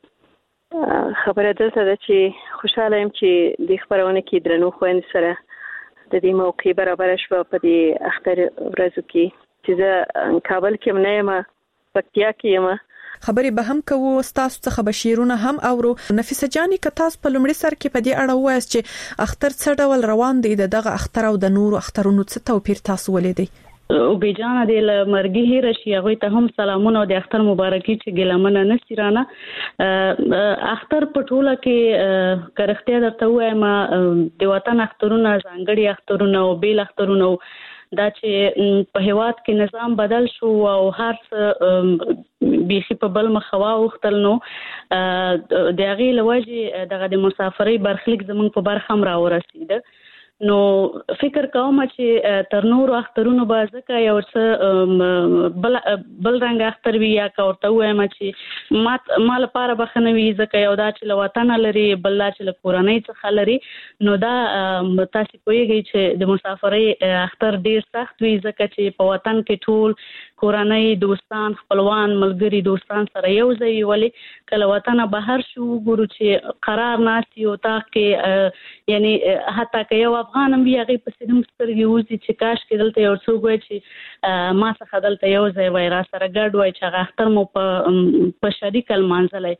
خبره دلته ده چې خوشاله يم چې د خبرونه کې درنو خويند سره د دې موقع برابر شو په دې اختر ورځو کې چې زه کابل کې نه یم، پکتیا کې یم. خبرې به هم کوو، تاسو څخه بشیرونه هم اورو. نفیسه جاني که تاسو په لومړي سر کې په دې اړه وایاست چې اختر څه ډول روان دی، دغه اختر او د نورو اخترونو څه توپیر تاسو ولیدئ؟ او بیجانه د لمرګي هیر شي هغه ته هم سلامونه او د اختر مبارکي چې ګلمنه نسیرانه. اختر په ټوله کې کرختیا درته وایم د وطن اخترونه، ځانګړي اخترونه او بیل اخترونه دا چې په هیواد کې نظام بدل شو او هر څه بیخي په بل مخوا وختل، نو د هغې لوجه دغه د مسافرۍ برخلیک زموږ په برخه هم راورسیده. نو فکر کوم چې تر نورو اخترونو به ځکه یو څه بل رنګ اختر وي، یا ورته وایم چې ما لپاره بخنه وي ځکه یو دا چې له وطن لري، بل دا چې له کورنۍ څخه لري. نو دا تاسو پوهیږئ چې د مسافرۍ اختر ډیر سخت وي ځکه چې په وطن کې ټول کورنۍ، دوستان، خپلوان، ملګري دوستان سره یو ځای ولې کله وطن بهر شو ګورو چې قرار ناسي او تا کې یعنی حتی که یو افغان هم وي هغې پسې هم سترګې وځي چې کاش کې دلته یو څوک وای چې ما څخه دلته یو ځای وای را سره ګډ وای چې هغه اختر مو په شریک لمانځلی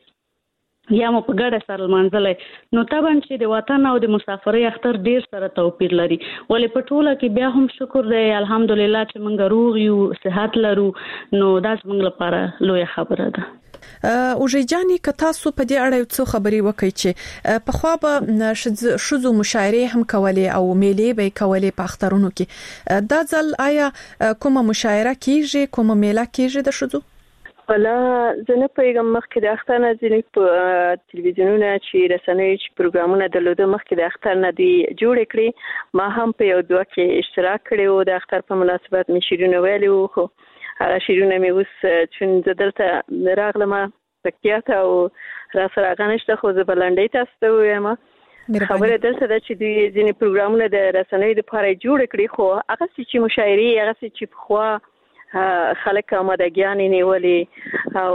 یا مو په ګډه سره لمانځلی. نو طبعا چې د وطن او د مسافرۍ اختر ډیر سره توپیر لري، ولې په ټوله کې بیا هم شکر دی الحمدلله چې موږ روغ یو، صحت لرو، نو دا زموږ لپاره لویه خبره ده. اوژې جاني که تاسو په دې اړه څو خبرې وکړئ چې په خوا به ښځو مشاعرې هم کولې او میلې به کولې په اخترونو کې، دا ځل آیا کومه مشاعره کیږي، کومه میله کیږي د ښځو؟ ولا زه نه پوهیږم. مخکې د اختر نه ځینې په تلویزیونونه چې رسنیو چې پروګرامونه درلوده مخکې د اختر نه دوی جوړې کړې، ما هم په یو دوه کې اشتراک کړی و. د اختر په مناسبت مې شعرونه ویلي وو، خو هغه شعرونه مې اوس چون زه دلته راغلم پکتیا ته او را سره هغه نشته، خو زه به لنډۍ تاسو ته ووایم. خبره دلته ده چې دوی ځینې پروګرامونه د رسنیو دپاره جوړ کړي، خو هغسې چې مشاعرې، هغسې چې پخوا خلک آمادګیانې نیولې او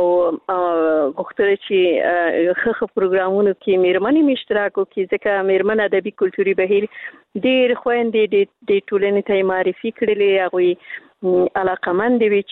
غوښتل چې ښه پروګرامونو کې میرمنې هم اشتراک وکړي، ځکه میرمن ادبي کلتوري بهیر ډېر خویندې د ټولنې ته یې معرفي کړلې، هغوی علاقمند وي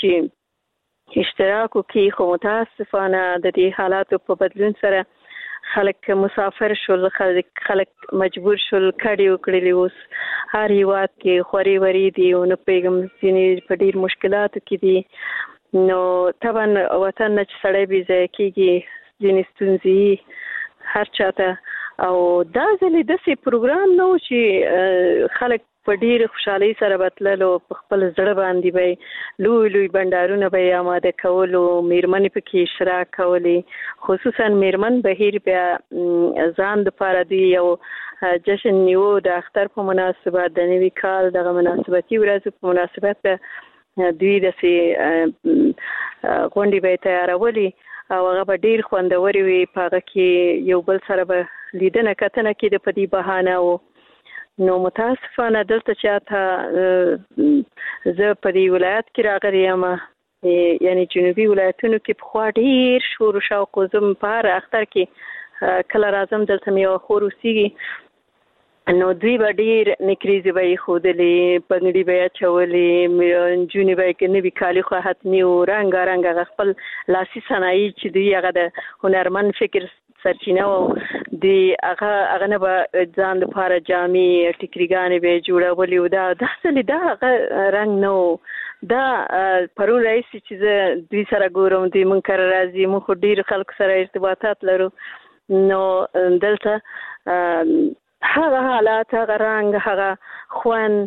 چې اشتراک وکړي. خو متاسفانه د دې حالاتو په بدلون سره خلک مسافر شول، خلک مجبور شول، کډې وکړلې. اوس هر هیواد کې خوري وري دي او نه پیغام ځینې په ډیر مشکلاتو کې دي. نو طبعا وطن نه چې سړی بې ځایه کېږي، ځینې ستونزې هر چاته. او دا ځلې داسې پروګرام نه و چې خلک په ډیر خوشحالۍ سره بتلل او په خپل زړه باندې به لوی لوی بندارونه به آماده کول او میرمنې پکې اشتراک کولې. خصوصا میرمن بهیر بیا ځان دپاره دوی یو جشن نیو د اختر په مناسبت، د نوي کال دغه مناسبتي ورځو په مناسبت دوی داسې غونډې به یې تیارولې او هغه به ډیر خوندورې وي. په هغه کې یو بل سره به لیدنه کتنه کېده په دې بهانه. او نو متاسفانه دلته چې زه په دې ولایت کې راغلی یم، یعنی جنوبي ولایتونو کې پخوا ډېر شور و شوق و. زه په هر اختر کې کله راځم دلته مې یوه خور اوسېږي، نو دوی به ډېر نکریزې به یې ښودلې، پګړي به یې اچولې، نجونې به یې نوي کالي خو حتمي و، رنګارنګ هغه خپل لاسي صنایع چې دوی هغه د هنرمند فکر سرچینه و، د هغه نه به ځان دپاره جامې ټیکریګانې به یې جوړولې و. دا ځلې دا هغه رنګ نه و. دا پرون راهیسې چې زه دوی سره ګورم، دوی موږ کره راځي، موږ خو ډېرو خلکو سره ارتباطات لرو. نو دلته هغه حالات، هغه رنګ، هغه خوند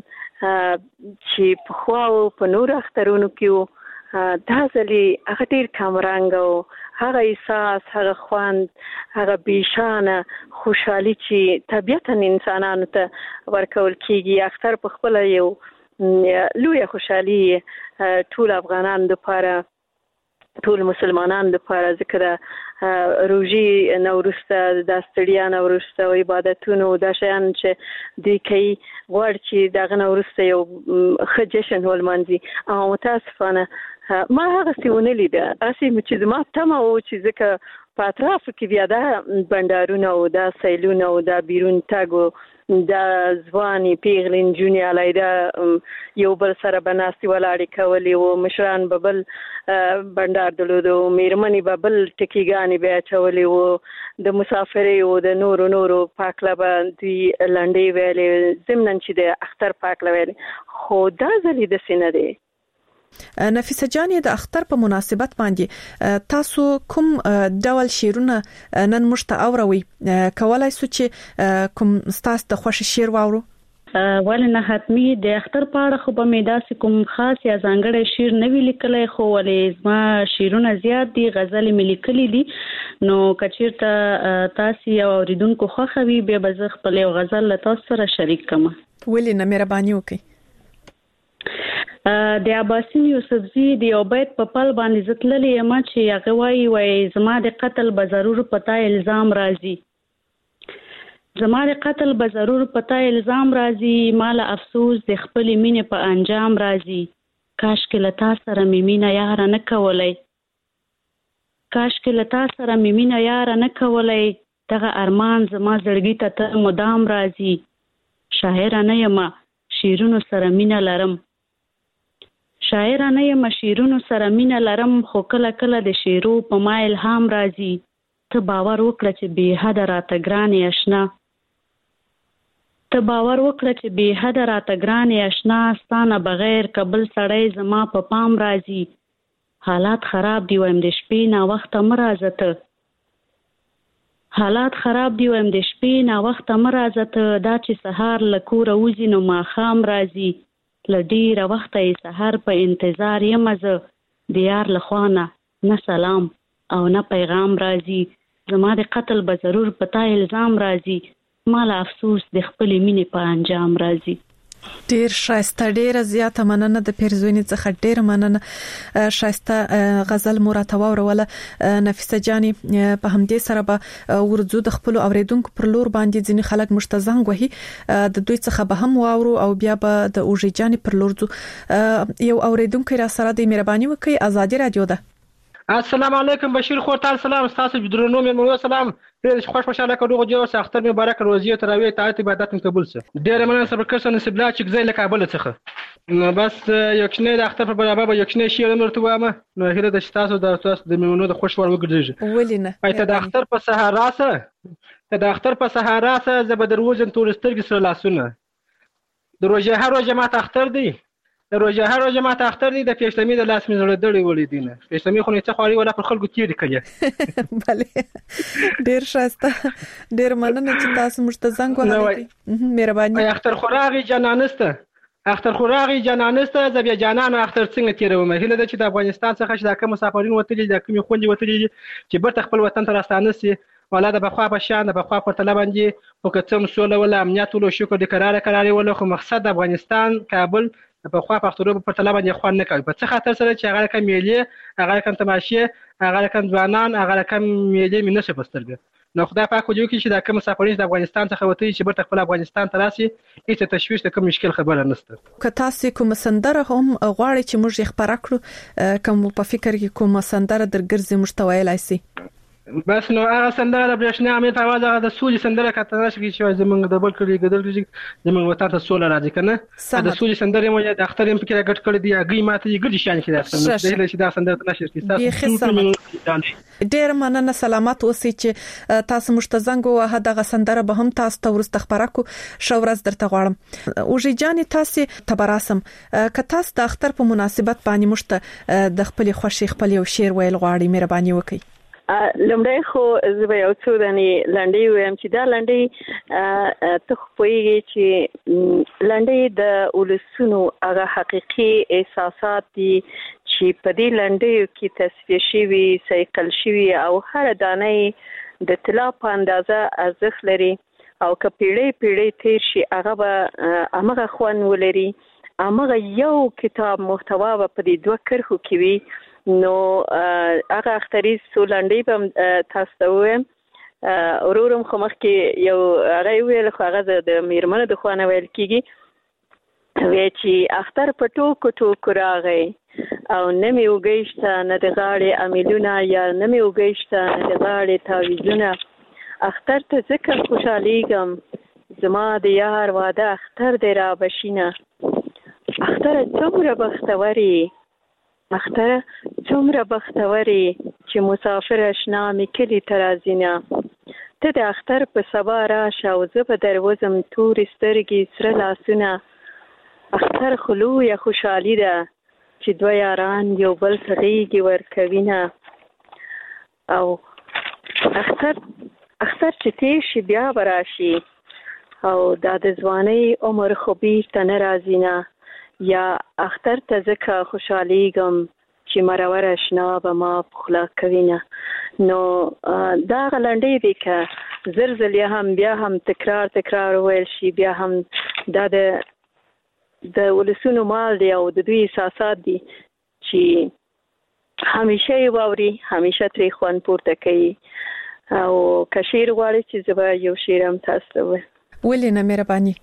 چې پخوا و په نورو اخترونو کې و، دا ځلې هغه ډېر کم رنګ او هغه احساس، هغه خوند، هغه بیشانه خوشحالي چې طبیعتا انسانانو ته ورکول کېږي. اختر په خپله یو لویه خوشحالي ټول افغانانو دپاره، ټول مسلمانانو دپاره، ځکه د روژې نه وروسته، د ستړیا نه وروسته او عبادتونو دا شیان چې دوی کوي، غواړي چې د هغه نه وروسته یو ښه جشن ولمانځي. او متاسفانه ما هغسې ونه لیده، هسې چې زما تمه و چې ځکه په اطرافو کې بیا دا بندارونه او دا سیلونه او دا بیرون تګ د ځواني پیغلین جونی علایده یو بل سره بناسي ولاړې کولې او مشران ببل بندار دلودو میرمنې ببل ټکیګانی بیا چولې او د مسافرې او د نورو پاکله باندې لنډې ویلې زمنن چې د اختر پاکله ویلې خو دا ځلې د سینه دی. نفیسه جانې د اختر په مناسبت باندې تاسو کوم ډول شیرونه نن مشته اوروي کولای سو چې کوم ستاسو د خوښ شیر واورو؟ ولنه حتمی د اختر په اړه خو به مې داسې کوم خاص یا ځانګړی شیر نه وی لیکلی خو ولې زما شیرونه زیات دي غزل مې لیکلي دي نو کچیرته تاسو یو اوریدونکو خوښوي بیا به زه خپل یو غزل له تاسو سره شریک کړم. ولې نه مهرباني وکړئ. د عباسین یوسفزي د یو بیت په پل باندې زتللی یم چې هغه وایي زما د قتل به ضرور پتا الزام راځي زما د قتل به ضرور پتا الزام راځي مال افسوس د خپل مینې په انجام راځي کاش کې لتا سره میمینه یار نه کولای کاش کې لتا سره میمینه یار نه کولای دغه ارمان زما زړګي ته مدام راځي شاعر نه یم شیرونو سره مینه لرم شاعرانه یم شیرونو سره مینه لرم خو کله کله د شیرو په ما الهام راځي ته باور وکړه چې بې حد راته ګرانې اشنا ته باور وکړه چې بې حد راته ګرانې اشنا ستانه بغیر کبل سړی زما په پام راځي حالات خراب دی وایم د شپې نا وخت مرازته حالات خراب دی وایم د شپې نا وخت مرازته دا چې سهار لکوره وځي نو ماښام راځي لډیره وخت یې سحر په انتظار یم زه د یار لخوا نه سلام او نه پیغام راځي زما د قتل به ضرور پتا الزام راځي مال افسوس د خپل مینې په انجام راځي. ډیر شایسته ډیره زیاته مننه د پیرزوینې څخه ډیره مننه شایسته غزل مراته وروله نفیسه جانی په همدې سره به ورځو د خپل اوریدونکو پر لور باندې ځینې خلک مشتزنګ وهي د دوی څخه به هم واورو او بیا به د اوژې جانی پر لور ځو یو اوریدونکو را سره د مهرباني وکي آزادي رادیو ده. السلام علیکم بشیر خور تعال سلام تاسو بدرونو مې سلام ډېر خوشاله کړو جو اختر مبارک روزي تراوی تعهد عبادت قبول سه ډېر مننه صبر کړئ نصیب لا چې ځای له کابل څخه نو بس یو کښنه د اختر په برابر یو کښنه شی مرته وامه نو هله د تاسو د میمونو د خوشوال وګرځي ولینه پایته د اختر په صحرا سره د اختر په صحرا سره زبدر وزن تورسترګ سره لاسونه د روزه هر روزه ماته اختر دی د روزه هر روزه ماته اختر دی د پیشلمي د لاس مزړه دړي ولې دینه پیشلمي خو نه څه خوري ولا پر خلکو تیر کړي bale ډیر شاسته ډیر مننه چې تاسو مشتزنګ وهلې مهرباني اختر خوراغي جنانسته اختر خوراغي جنانسته زبیا جانان اختر څنګه تیروم هله د چې د افغانستان څخه چې د کوم مسافرین وتلي د کوم خوندې وتلي چې برته خپل وطن ته راستانه سي ولا د بخوا په شان د بخوا پر تل باندې او کتم سوله ولا امنیت ولو شکر د قرار ولا خو مقصد د افغانستان کابل په خوا پښتورو په تل باندې خوان نه کوي په څه خاطر سره چې هغه کم میلې هغه کم تماشې هغه کم ځوانان هغه کم میلې مینه پسترګ نو خدای پاک وجو کې چې د کوم مسافرین د افغانستان څخه وتی چې برته خپل افغانستان ته راسي هیڅ تشویش د کوم مشکل خبره نشته که تاسو کوم سندره هم غواړئ چې موږ یې خبره کړو کوم په فکر کې کوم سندره درګرځي مشتویلای سي بس نو هغه سندره د برېښنا امید په आवाज هغه د سولې سندره کته نشي چې زمونږ د بل کړي ګدل زمونږ وطن ته سوله راځي کنه د سولې سندره مو د اختر هم فکر غټ کړی دی هغه ماته یې ګډ شان کې راځي د هله چې دا سندره نشي تاسو ډیر مننه سلامات اوسئ چې تاسو مشتزنګ وه دغه سندره به هم تاسو ته ورسته خبره کو شو ورځ درته غواړم اوژې جان تاسو تبراسم که تاسو د اختر په مناسبت باندې مشته د خپل خوشي خپل یو شعر ویل غواړي مهرباني وکړئ لمړی خو زه به یو څو دانې لنډۍ ویم چې دا لنډۍ ته خو پوهېږې چې لنډۍ د ولسونو هغه حقیقي احساسات دي چې په دې لنډیو کې تصفیه شوي صیقل شوي او هره دانه د طلا په اندازه ارزښت لري او که پیړۍ پیړۍ تیر شي هغه به همغه خوند ولري همغه یو کتاب محتوا به په دې دوه کرښو کې وي نو هغه اختریز سولنډي په تاسو ته وایم اورورم خو مخکې یو راي ویل خو هغه د میرمنو د خوانه ویل کیږي وی چې اختر په ټوکو ټوکو راغی او نه مې وګیشته نه د غاړې امیلونه یا نه مې وګیشته نه د غاړې تاویزونه اختر ته ځکه خوشحالیږم زما د یار واده اختر دی را بشینه اختر څومره بختوري اختر څومره بختوري چې مسافر اشنا می کلی ترازینه ته د اختر په سبا راشه او زه به دروازم تورې سترګې سره لاسونه اختر خلو یا خوشحالي ده چې دوه یاران یو بل ته غېږې ورکوینه او اختر چې تیر شي بیا به راشي او دا د ځوانۍ عمر خو بیرته نه راځي نه یا اختر ته ځکه خوشحالیږم چې مرور اشنا به ما په خوله کوینه نو دا هغه لنډۍ دی که زر ځلې هم بیا هم تکرار وویل شي بیا هم دا د ولسونو مال دی او د دوی احساسات دي چې همیشه یې واوري همیشه ترې خوند پورته کوي او که شعر غواړي چې زه به یو شعر هم تاسو ته ووایم ولې نه مهرباني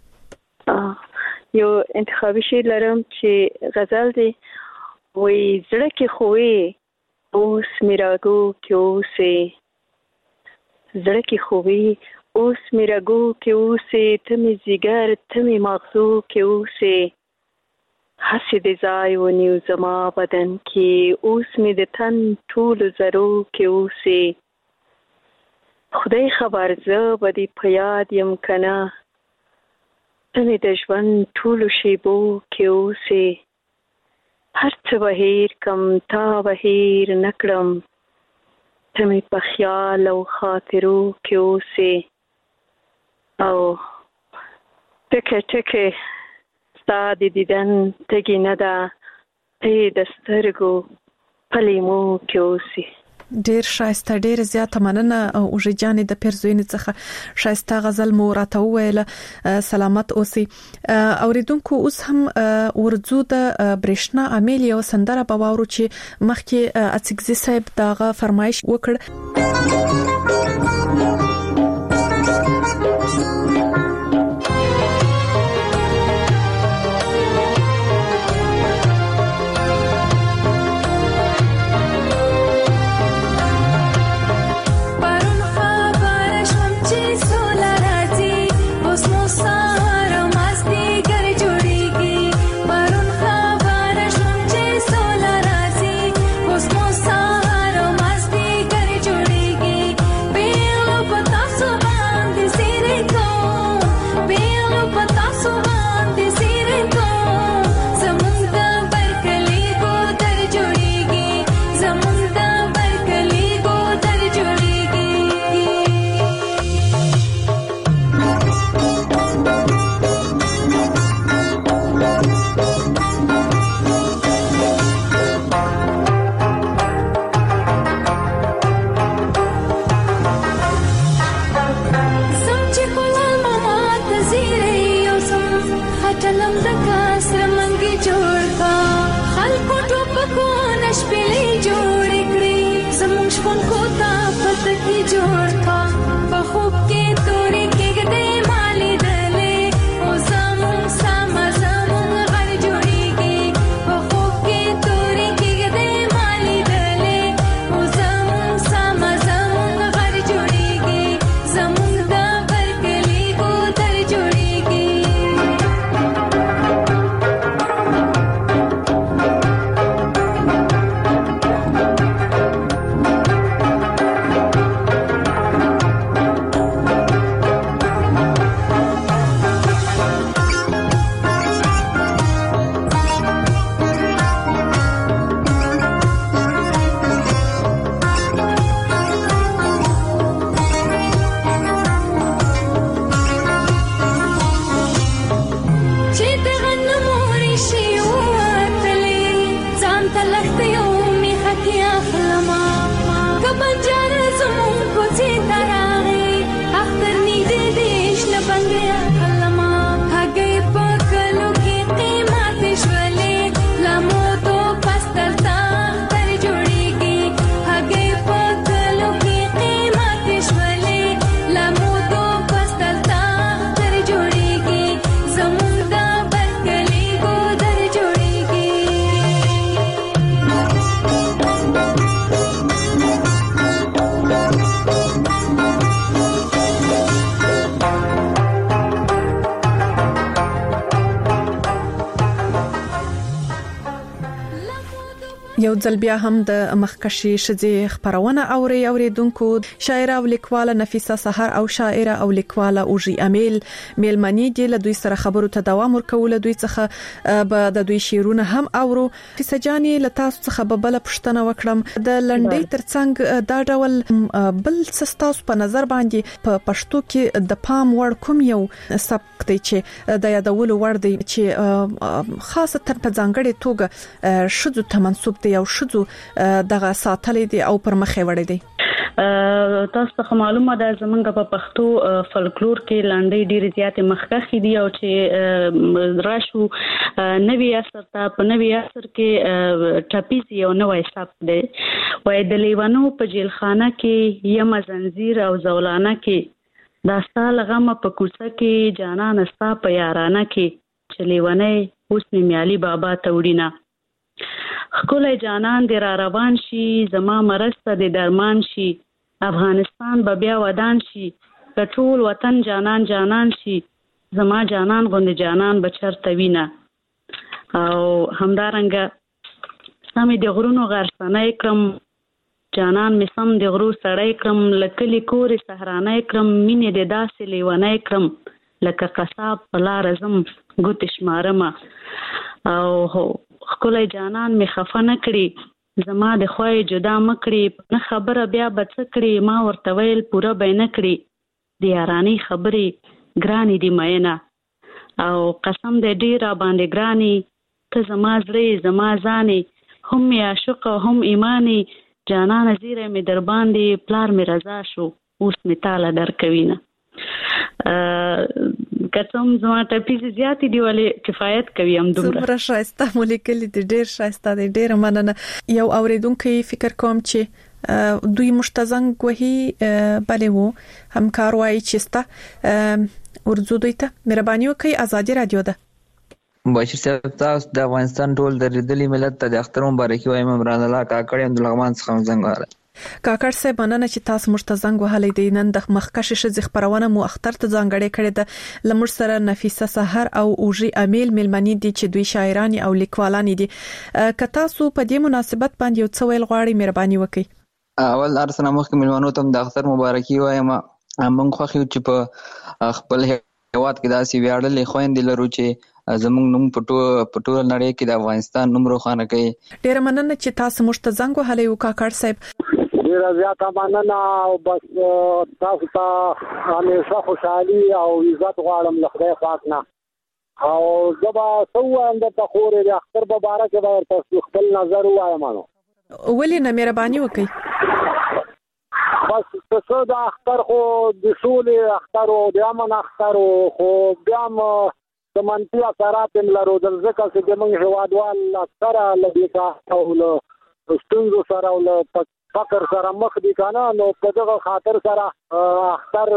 یو انتخابي شعر لرم چې غزل دی وی زړه کې خوې اوس مې راګو کې اوسې زړه کې خوې اوس مې راګو کې اوسې ته مې ځیګر ته مې مغزو کې اوسې هسې د ځای ونیو زما بدن کې اوس مې د تن ټولو ذرو کې اوسې خدای خبر زه به دې په یاد یم که نه ته مې د ژوند ټولو شیبو کې اوسې هر څه به هیر کم تا به هیر نه کړم ته مې په خیال او خاطرو کې اوسې او ټکه ټکه ستا د دیدن تږي نه ده ته د سترګو په لیمو کې اوسې ډیر شایسته ډیر زیاته مننه اوږه جانې د پیرزوینې څخه شایسته غزل مو راته وویله سلامت اوسئ اوریدونکو اوس هم ورځو د برېښنا عامل یو سندره به واورو چې مخکې اڅکزي صاحب دغه فرمایش وکړ یو ځل بیا هم د مخکشي شذې خبرونه اوریدونکو شاعره او لیکواله نفیسه سحر او شاعره او لیکواله اوجي امیل میلمنی دی له دوی سره خبرو ته دوام ورکول دوی څخه به د دوی شعرونه هم اورو فسجانی له تاسو څخه بل پښتنه وکړم د لنډۍ ترڅنګ دا ډول بل سستاوس په نظر باندې په پښتو کې د پام وړ کوم یو سبک دی چې د یادولو وړ دی چې خاصه تر په ځانګړي توګه شذو ته منسوب دی او شذو دغه ساتلې دي او پر مخې وړي دي تاسو ته معلومه ده زمونږ په پښتو فولکلور کې لنډۍ ډېر زیات مخکخي دي او چې راشو نوی اثر ته په نوی اثر کې ټاپیز یو نوې سبک دی وای د لیوانو په جیلخانه کې یم زنجیر او زولانه کې داستا لغم په کوڅه کې جانان استا په یارانه کې چلیونه اوس میالي بابا توډینا خکولای جانان دی را روان شي زما مرسته دی درمان شي افغانستان به بیا ودان شي ټول وطن جانان جانان شي زما جانان غوند جانان بچرته وینا او همدارنګه سمې د غرونو غرسنه کړم جانان می سم د غرو سړی کړم لکلی کورې صحرانه کړم مینې د داسې لیونه کړم لکه قصاب په لار زم ګوت شمارم او خلای جانان می خفه نه کړی زما د خوای جدا مکړي نه خبره بیا بچ کړی ما ورته ویل پوره بینه کړی د یارانی خبرې ګرانی دی مینا او قسم دې ډیر باندې ګرانی ته زما زړه زما ځاني هم می عاشق هم ایمانی جانان زیره می در باندې پلار می رضا شو اوس می تعالی درکوینه کڅوم زما ټاپیز زیات دی ولې کفایت کوي هم دومره زما شایسته مولیکل دي ډیر شایسته دي ډیر مننه یو اوریدونکو فکر کوم چې دوی مشتزنګ وهي بلې وو همکار وایي چې ستا ورزو دوی ته مهرباني وکړئ ازادي رادیو ده بشیر صاحب تاسو د افغانستان ټول د ریدلي ملت ته د اختر مبارکي وایم عمران الله کاکړ هم د لغمان څخه زنګ واره کاکړ صاحب مننه چې تاسو مشتزنګ وهلې دي نن د مخکشه شذ خبرونه مو اختر ته ځانګړې کړې ده لمر سره نفیسه سحر او اوجي امیل میلمنی دي چې دوی شاعران او لیکوالان دي که تاسو په دې مناسبت باندې یو څه ویل غواړئ مهرباني وکړئ اول ارسنه مخکې ملمنو ته د اختر مبارکي وایم موږ خوښ یو چې په خپل هیواد کې داسې ویاړلې خويندې لرو چې زموږ نوم په ټول نړۍ کې د افغانستان نوم روښانه کوي ډیر مننه چې تاسو مشتزنګ وهلې یو کاکړ صاحب ډیر زیاته مننه او بس تاسو ته همیشه خوشحالي او عزت غواړم له خدای پاک نه او زبا سوام د تخور د اختر مبارک به تاسو خپل نظر وایم نو ولې نه مهرباني وکړئ بس څه د اختر خو د شولې اختر او د امن اختر خو بیا د منفي اثرات لرو د ځکه چې موږ هوادوال اکثره لږه کا او له ستونزو سره او له فقر سره مخ دي کنه نو په دغه خاطر سره اختر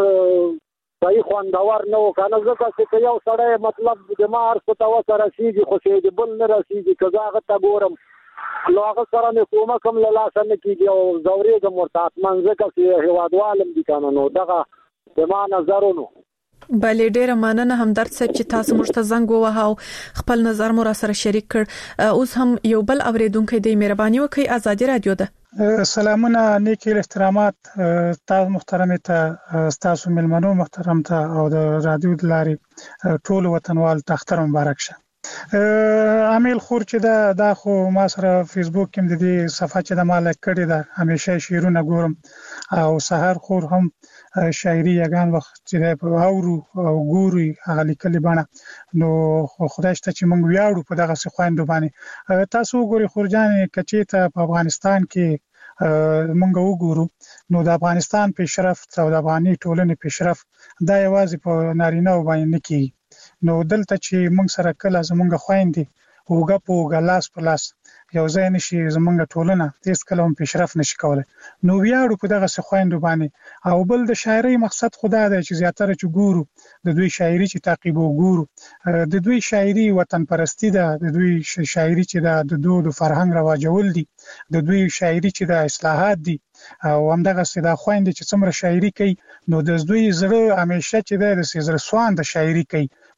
صحیح خوندور نه وکنه ځکه چې یو سړی مطلب د مار څه تو سره شيږي خو شي د بل نه راشيږي کزاغه تا ګورم نو هغه سره نه کومه کوم لاله سن کیږي او زوري د مرتات منځ کې هوادوالم دي کنه نو دغه د ما نظرونو بلې ډیره مننه همدرد صاحب چې تاسو مشتزنګ ووهاو خپل نظر مو را سره شریک کړ اوس هم یو بل اوریدونکو دی مهرباني وکړئ ازادي رادیو ده سلامونه نیکی احترامات تاسو محترم ته تاسو ملمنو محترم ته او د رادیو د لارې ټول وطنوال ته اختر مبارک شه امیل خور چې دا خو ما سره فیسبوک کې د دې صفحه چې د مالک کړی ده همیشه شعرونه ګورم او سحر خور هم شاعري یگان وخت چې په اورو او ګوري هغه لیکلي باندې نو خدای شته چې موږ ویاړو په دغه څه خويندو باندې تاسو ګوري خورجان کچې ته په افغانستان کې موږ وګورو نو د افغانستان پیشرفت او د افغاني ټولنې پیشرفت دا یوازې په نارینه باندې نه کیږي نو دلته چې موږ سره کله زمونږ خويندې وګه په ګلاس په لاس یو ځای نشي زمونږ ټولنه هیڅ کله هم پیشرفت نشي کولای نو ویاړو په دغه څه خويندو باندې او بل د شاعري مقصد خدا دی چې زیاتره چې ګورو د دوی شاعري چې تعقیب وګورو د دوی شاعري وطن پرستی ده د دوی شاعري چې د دود فرهنګ رواجول دي د دوی شاعري چې د اصلاحات دي او همدغه سیده خويندې چې څومره شاعري کوي نو د دوی زړه همیشه چې د زړه سوان د شاعري کوي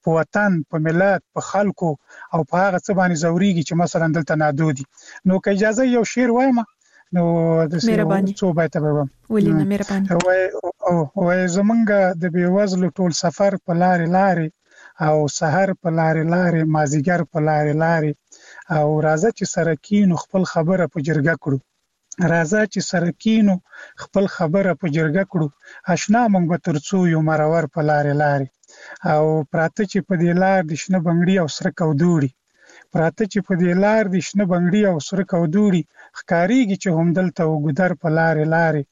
په وطن، په ملت، په خلکو او په هغه څه باندې زوريږي چې مثلا دلته نادودي. نو که اجازه یو شعر وایم نو د څو بیت به ولینه مهرباني وای زمونږ د بیوزلو ټول سفر په لارې لارې او سحر په لارې لارې مازیګر په لارې لارې او راځه چې سره کینو خپل خبره په جرګه کړو راځه چې سره کینو خپل خبره په جرګه کړو آشنا مونږ به ترڅو یو مرور په لارې لارې او پراته چې په دې لار د شنه بنګړي او سره کودوړي پراته چې په دې لار د شنه بنګړي او سره کودوړي ښکاریږي چې هم دلته وګدر په لارې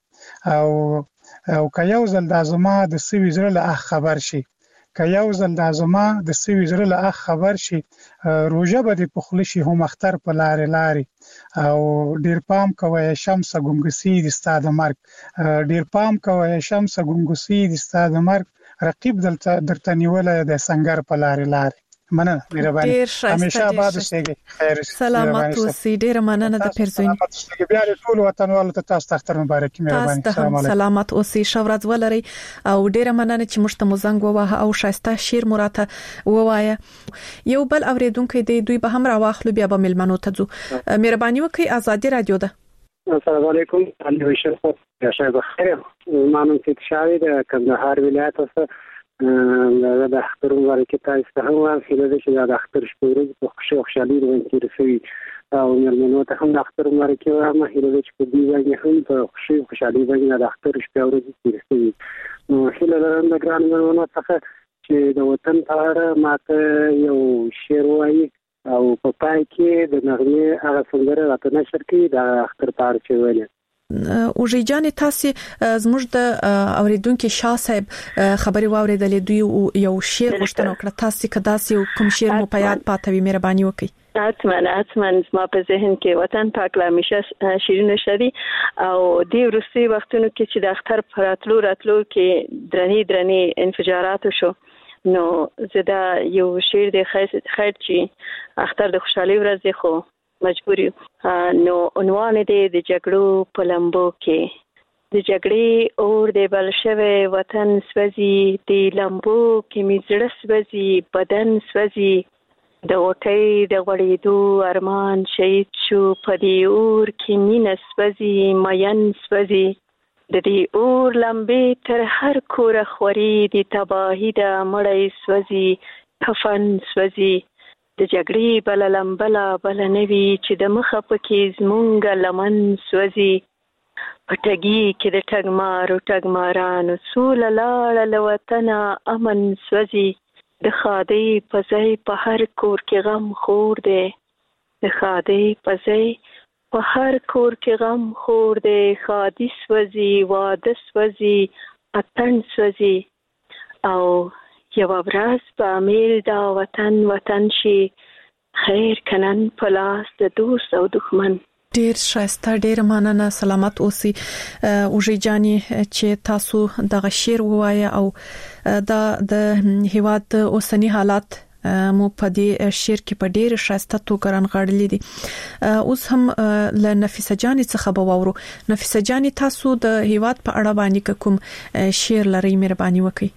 لارې او که یو ځل د زما د سوي زړه له خبر شي که یو ځل د زما د سوي زړه له خبر شي روژه به د پخلی شي هم اختر په لارې لارې او ډیر پام کوي شمس ګونګسي د ستاد مرګ ډیر پام کوي شمس ګونګسي د ستاد مرګ رقیب دلته درته نیولای د سنگر په لارې لارې مننه مهرباني همیشه آباد اوسئ خیر سلامت اوسئ ډیر مننه د پیرزوین بیا ټول وطنوالو ته تاسو اختر مبارک مهرباني سلامت اوسئ شورز ولري او ډیر مننه چې مشته مزنګ ووه او شایسته شیر مراته ووایا یو بل اوریدونکو دی دوی به هم راواخلو بیا به ملمنو ته ځو مهرباني وکړئ ازادي رادیو ده السلام علیکم علي بشر یا شایسته خیر مانم چې شاوی د کندهار ولایت اوسه د اختر مبارکي تاسو ته هم واخلئ چې د اختر شپه په خوشحالي باندې رسوي او مېرمنو ته هم د اختر مبارکي وایم هیله چې په دې باندې هم په خوشحالي باندې د اختر شپه ورځ رسوي نو هیله لرم د ګران مېرمنو څخه چې د وطن په اړه ماته یو شعر وایي او په پای کې د نغمې هغه سندره راته نشر کړي د اختر په اړه چې ویل اوږي جان تاسو زموږ د اوریدونکو شاه صاحب خبري واوریدلې دوی یو شعر غوښتنه وکړه تاسو کدا سي کوم شعر مو په یاد پاتوي مهرباني وکړئ اتمن ما په ذهن کې وطن پاک لا همیشه شیرین شری او دی روسي وختونو کې چې د اختر پراتلو کې درنی انفجارات شو نو زدا یو شعر د خیر چې اختر د خوشحالي ورځ خو مجبوري نو عنوان دې د جګړو په لمبو کې د جګړې اور د بل شوی وطن سوځي د لمبو کې می زړه سوځي بدن سوځي د وټۍ د غړېدو ارمان شهید شو په دې اور کې مینه سوځي مین سوځي د دې اور لمبې تر هر کوره خوري د تباهي د مړی سوځي کفن سوځي د جګړې بل لمبلا بل نوي چې د مخه پکې زمونږ لمن سوځي پټګي کې د ټګمارانو سول لاړه له وطن امن سوځي د خادي پزای په هر کور کې غم خور دی د خادي پزای په هر کور کې غم خور دی خادي سوځي واده سوځي اتن سوځي او یو ورځ په امیل دا وطن شي خیر کنن پلاس د دوست او دښمن ډیر شایسته ډیر مننه سلامت اوسئ اوږي جاني چې تاسو دغه شعر ووایي او د هیواد اوسنی حالات مو په دې شعر کې په ډیر شایسته توګه رانغاړلې دي اوس هم له نفیسه جاني څخه به واورو نفیسه جاني تاسو د هیواد په اړه باندې کوم شعر لري مهرباني وکړئ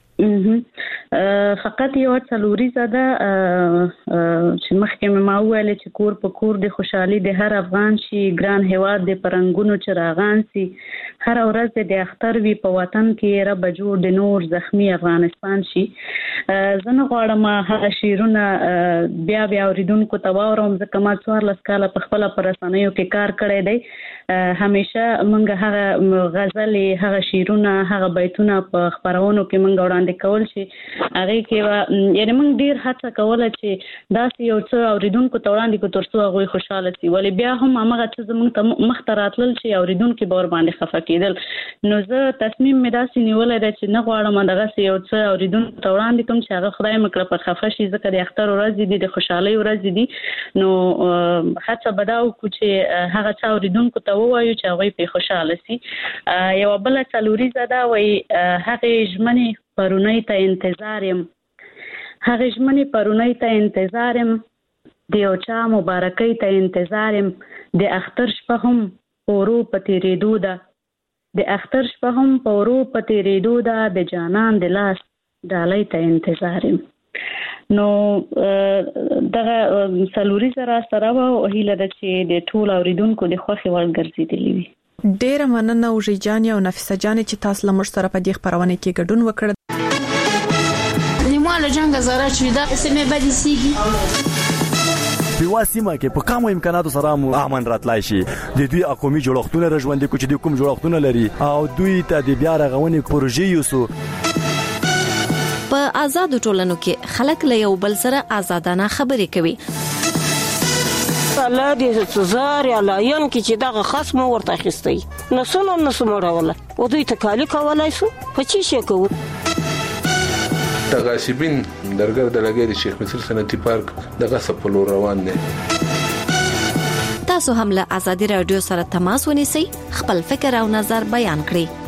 فقط یو څلوري زده چې مخکې ما وویل چې کور په کور د خوشحالي د هر افغان شي ګران هیواد د پرنګونو چراغان سي هر ورځ د اختر وی په وطن کې رب جوړ د نور زخمی افغانستان شي زنه غواړم هغه شیرونه بیا اوریدونکو ته واورم ځکه ما 14 کاله په خپل پرسانیو کې کار کړی دی همیشه مونږ هغه غزل هغه شیرونه هغه بیتونه په خبرونو کې مونږ وړاندې کول شي هغه کې یعنی مونږ ډیر هڅه کوله چې داسې یو څه اوریدونکو ته وړاندې کو ترڅو هغه خوشاله شي ولی بیا هم هغه څه زموږ ته مختراتل شي اوریدونکو به ور باندې خفه کېدل نو زه تصمیم مې داسې نیولای دی چې نه غواړم دغه یو څه اوریدونکو ته وړاندې کوم چې هغه خدای مکړه په خفه شي ځکه د اختر ورځ دي د خوشحالي ورځ دي نو هڅه بداو کو چې هغه څه اوریدونکو ته ووایو چې هغه په خوشاله شي یو بل څلوري زده وای هغه ژمنې پرونی ته انتظارم هغه ژمنې پرونی ته انتظارم د یو چا مبارکۍ ته انتظارم د اختر شپه هم اورو په تیریدو ده د اختر شپه هم اورو په تیریدو ده د جانان د لاس ډالۍ ته انتظارم نو دغه سلوري زرا سره او هیله د چې د ټول اوریدونکو د خوخي وړ ګرځیدلی وي. ډیره مننه او ژجان او نفیسه جان چې تاسو لمر سره په دې خبرونه کې ګډون وکړ. نیمه له جنگ زرا چې دا سمې بدی سیږي په واسمه کې په کومو امکاناتو سره مو امن راتلای شي. د دوی اقومي جوړښتونه رژوندې کوچ د کوم جوړښتونه لري او دوی ته د بیا رغونې پروژې یوسو. په آزاد ټولنو کې خلک له یو بل سره آزادانه خبرې کوي. الله دې زار یا لاین کې چې دغه خصم ورته خستي نسونه نسمړوله او دوی تکالی کولای شو په چی شي کوو. تغاسبین درګر د لګید شیخ مصر صنعتي پارک دغه سپلو روان دي. تاسو هم له آزادي رادیو سره تماس ونیسئ، خپل فکر او نظر بیان کړئ.